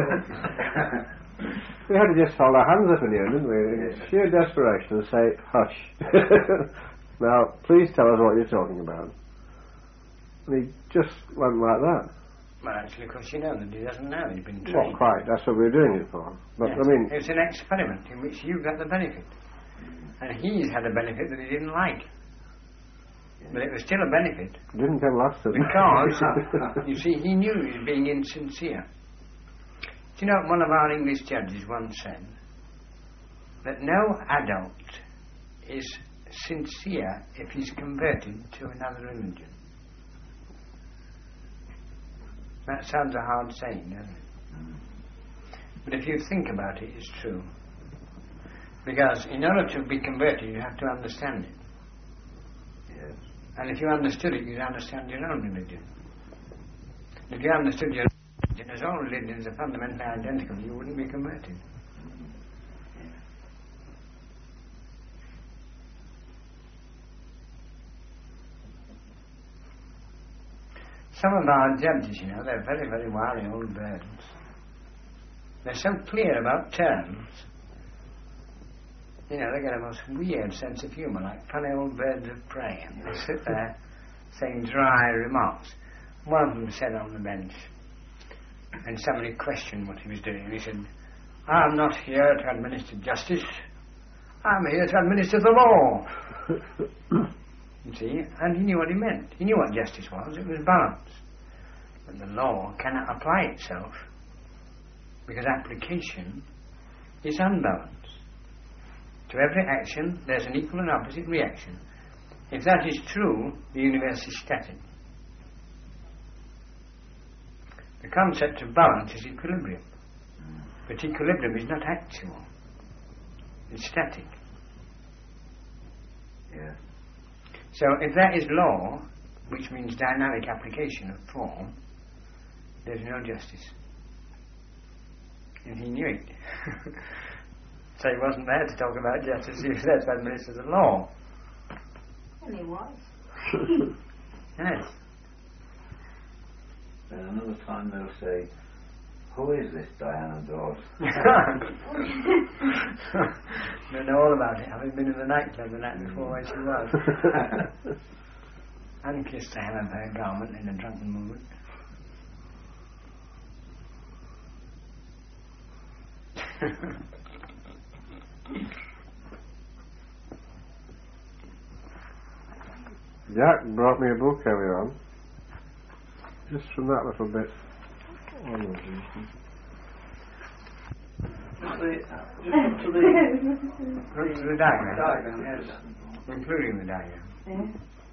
We had to just hold our hands up in the end, didn't we? In sheer desperation and say, hush. Now, please tell us what you're talking about. And he just went like that. Well, actually, of course, you know that he doesn't know. He's been trained. Well, quite. That's what we're doing it for. But, yes. I mean... It's an experiment in which you got the benefit. And he's had a benefit that he didn't like. But it was still a benefit. It didn't come last time. Because, you see, he knew he was being insincere. Do you know, one of our English judges once said that no adult is sincere if he's converted to another religion. That sounds a hard saying, doesn't it? But if you think about it, it's true. Because in order to be converted, you have to understand it. Yes. And if you understood it, you'd understand your own religion. If you understood your own religion, as all religions are fundamentally identical, you wouldn't be converted. Some of our judges, you know, they're very, very wily old birds. They're so clear about terms. You know, they get a most weird sense of humour, like funny old birds of prey, and they sit there saying dry remarks. One of them said on the bench, and somebody questioned what he was doing, and he said, I'm not here to administer justice, I'm here to administer the law. You see, and he knew what he meant. He knew what justice was. It was balance. But the law cannot apply itself because application is unbalanced. To every action, there's an equal and opposite reaction. If that is true, the universe is static. The concept of balance is equilibrium. But equilibrium is not actual. It's static. Yeah. So if that is law, which means dynamic application of form, there's no justice. And he knew it. So he wasn't there to talk about justice, he was there to administer the law. And he was. Yes. Then another time they'll say, who is this Diana Dawes? They know all about it, having been in the nightclub the night before where she was. And kissed the hem of her garment in a drunken moment. Jack brought me a book earlier on. Just from that little bit. Just up to the diagram. diagram, yes. Including the diagram.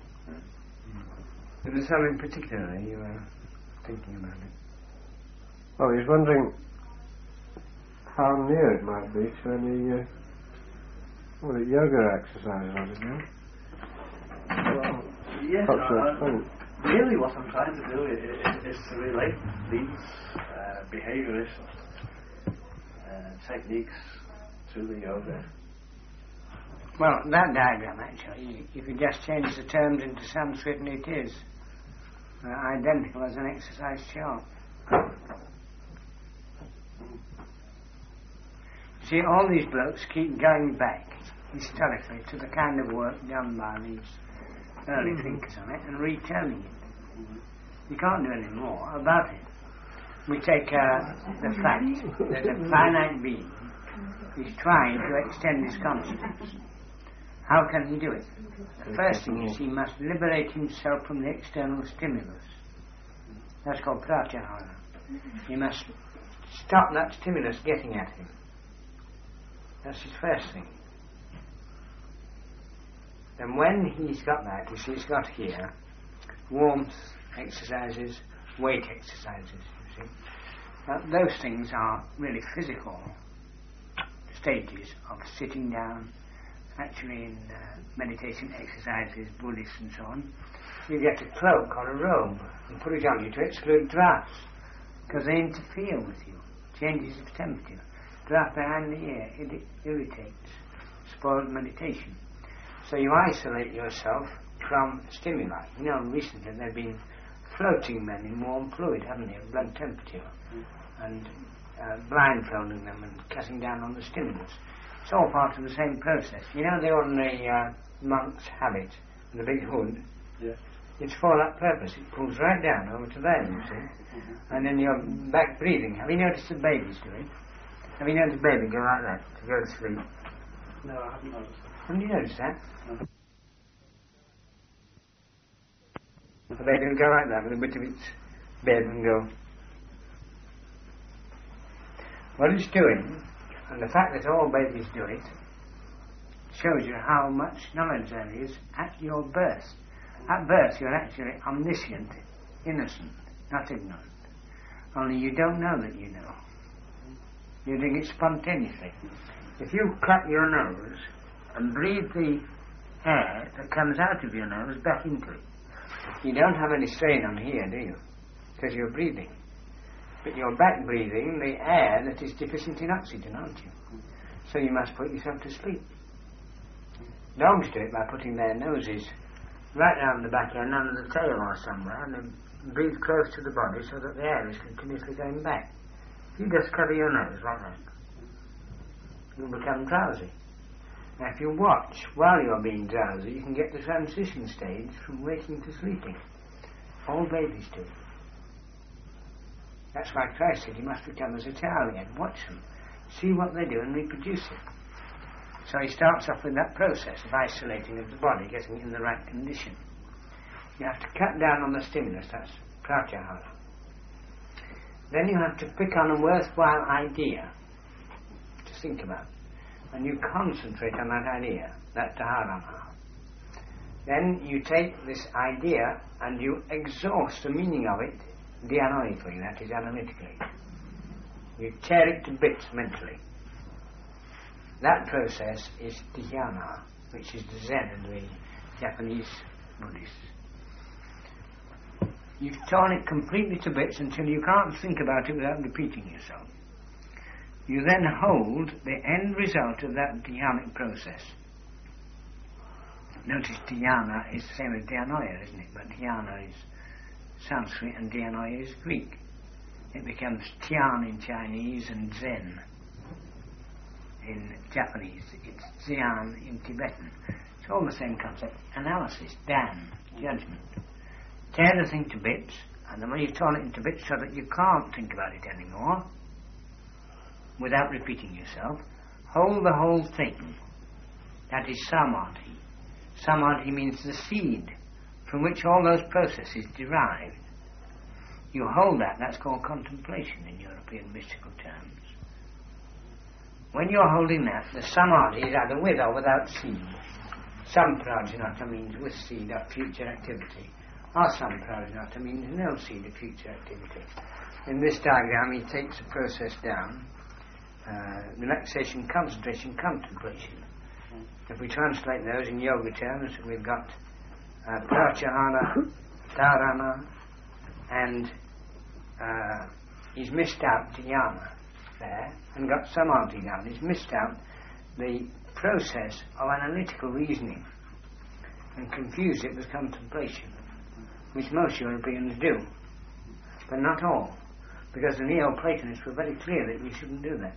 Is there something particularly you were thinking about it? Oh, he's wondering how near it might be to any yoga exercises on it now. Well, yes, really what I'm trying to do is to relate these behaviourist techniques to the yoga. Well, that diagram actually, if you just change the terms into Sanskrit, and it is identical as an exercise chart. See, all these blokes keep going back historically to the kind of work done by these early thinkers on it and retelling it. You can't do any more about it. We take the fact that a finite being is trying to extend his consciousness. How can he do it? The first thing is he must liberate himself from the external stimulus. That's called pratyahara. He must stop that stimulus getting at him. That's his first thing. And when he's got that, you see, he's got here warmth exercises, weight exercises, you see. Now, those things are really physical stages of sitting down. Actually, in meditation exercises, Buddhists and so on, you get a cloak or a robe and put it on you to exclude drafts, because they interfere with you, changes of temperature. Draft behind the ear, it irritates, spoils meditation. So you isolate yourself from stimuli. You know, recently there have been floating men in warm fluid, haven't they, of blood temperature, and blindfolding them and cutting down on the stimulus. It's all part of the same process. You know the ordinary monk's habit, the big hood? Yes. It's for that purpose. It pulls right down over to there, you see. And then your back breathing. Have you noticed the babies do it? Have you noticed a baby go like that to go to sleep? No, I haven't noticed. Haven't you noticed that? No. The baby will go like that with a bit of its bed and go. What it's doing, and the fact that all babies do it, shows you how much knowledge there is at your birth. At birth you're actually omniscient, innocent, not ignorant. Only you don't know that you know. You're doing it spontaneously. If you cut your nose and breathe the air that comes out of your nose back into it, you don't have any strain on here, do you? Because you're breathing. But you're back breathing the air that is deficient in oxygen, aren't you? So you must put yourself to sleep. Dogs do it by putting their noses right down the back end under the tail or somewhere, and they breathe close to the body so that the air is continuously going back. If you just cover your nose like that, you'll become drowsy. Now if you watch while you're being drowsy, you can get the transition stage from waking to sleeping. All babies do. That's why Christ said you must become as a child again. Watch them. See what they do and reproduce it. So he starts off with that process of isolating of the body, getting it in the right condition. You have to cut down on the stimulus, that's pratyahara. Then you have to pick on a worthwhile idea to think about. And you concentrate on that idea, that's dharana. Then you take this idea and you exhaust the meaning of it dianoically, that is analytically. You tear it to bits mentally. That process is dhyana, which is the Zen of the Japanese Buddhists. You've torn it completely to bits until you can't think about it without repeating yourself. You then hold the end result of that dhyanic process. Notice dhyana is the same as dhyanoia, isn't it? But dhyana is Sanskrit and Dhyana is Greek. It becomes Tian in Chinese and Zen in Japanese. It's Xian in Tibetan. It's all the same concept. Analysis, Dan, judgment. Tear the thing to bits, and then when you've torn it into bits so that you can't think about it anymore, without repeating yourself, hold the whole thing. That is samadhi. Samadhi means the seed from which all those processes derived. You hold that, that's called contemplation in European mystical terms. When you're holding that, the samadhi is either with or without seed. Samprajnata means with seed of future activity. Asamprajnata means no seed of future activity. In this diagram, he takes the process down. Relaxation, concentration, contemplation. If we translate those in yoga terms, we've got pratyahara, dharana, and he's missed out dhyana there, and got samadhi down. He's missed out the process of analytical reasoning and confused it with contemplation, which most Europeans do, but not all, because the Neoplatonists were very clear that we shouldn't do that.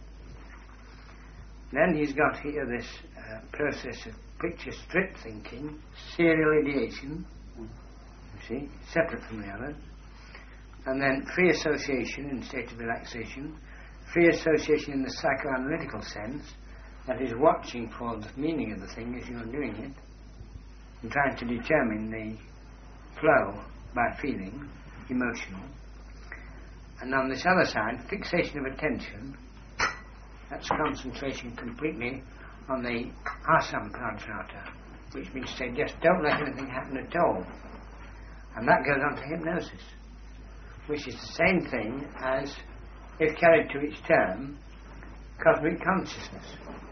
Then he's got here this process of picture strip thinking, serial ideation, you see, separate from the others, and then free association in state of relaxation, free association in the psychoanalytical sense, that is watching for the meaning of the thing as you're doing it, and trying to determine the flow by feeling, emotional. And on this other side, fixation of attention, that's concentration completely on the asamprajnata, which means to say just don't let anything happen at all. And that goes on to hypnosis, which is the same thing as, if carried to its term, cosmic consciousness.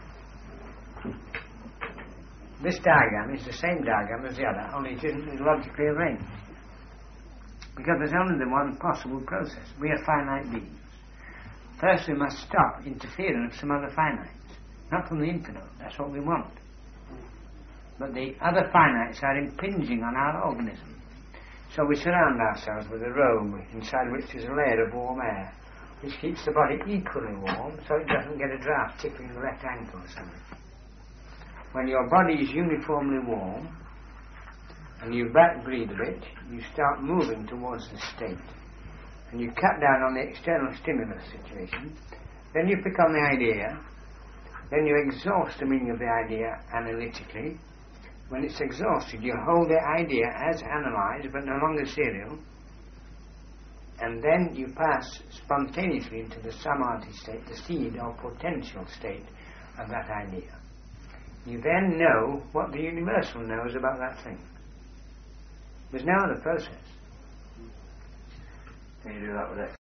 This diagram is the same diagram as the other, only it isn't logically arranged. Because there's only the one possible process. We are finite beings. First we must stop interference from other finites, not from the infinite. That's what we want. But the other finites are impinging on our organism. So we surround ourselves with a robe inside which is a layer of warm air, which keeps the body equally warm so it doesn't get a draft tipping the left ankle or something. When your body is uniformly warm and you back breathe a bit, you start moving towards the state. And you cut down on the external stimulus situation, then you pick on the idea, then you exhaust the meaning of the idea analytically. When it's exhausted, you hold the idea as analysed but no longer serial, and then you pass spontaneously into the samadhi state, the seed or potential state of that idea. You then know what the universal knows about that thing. There's no other process. Can you do that with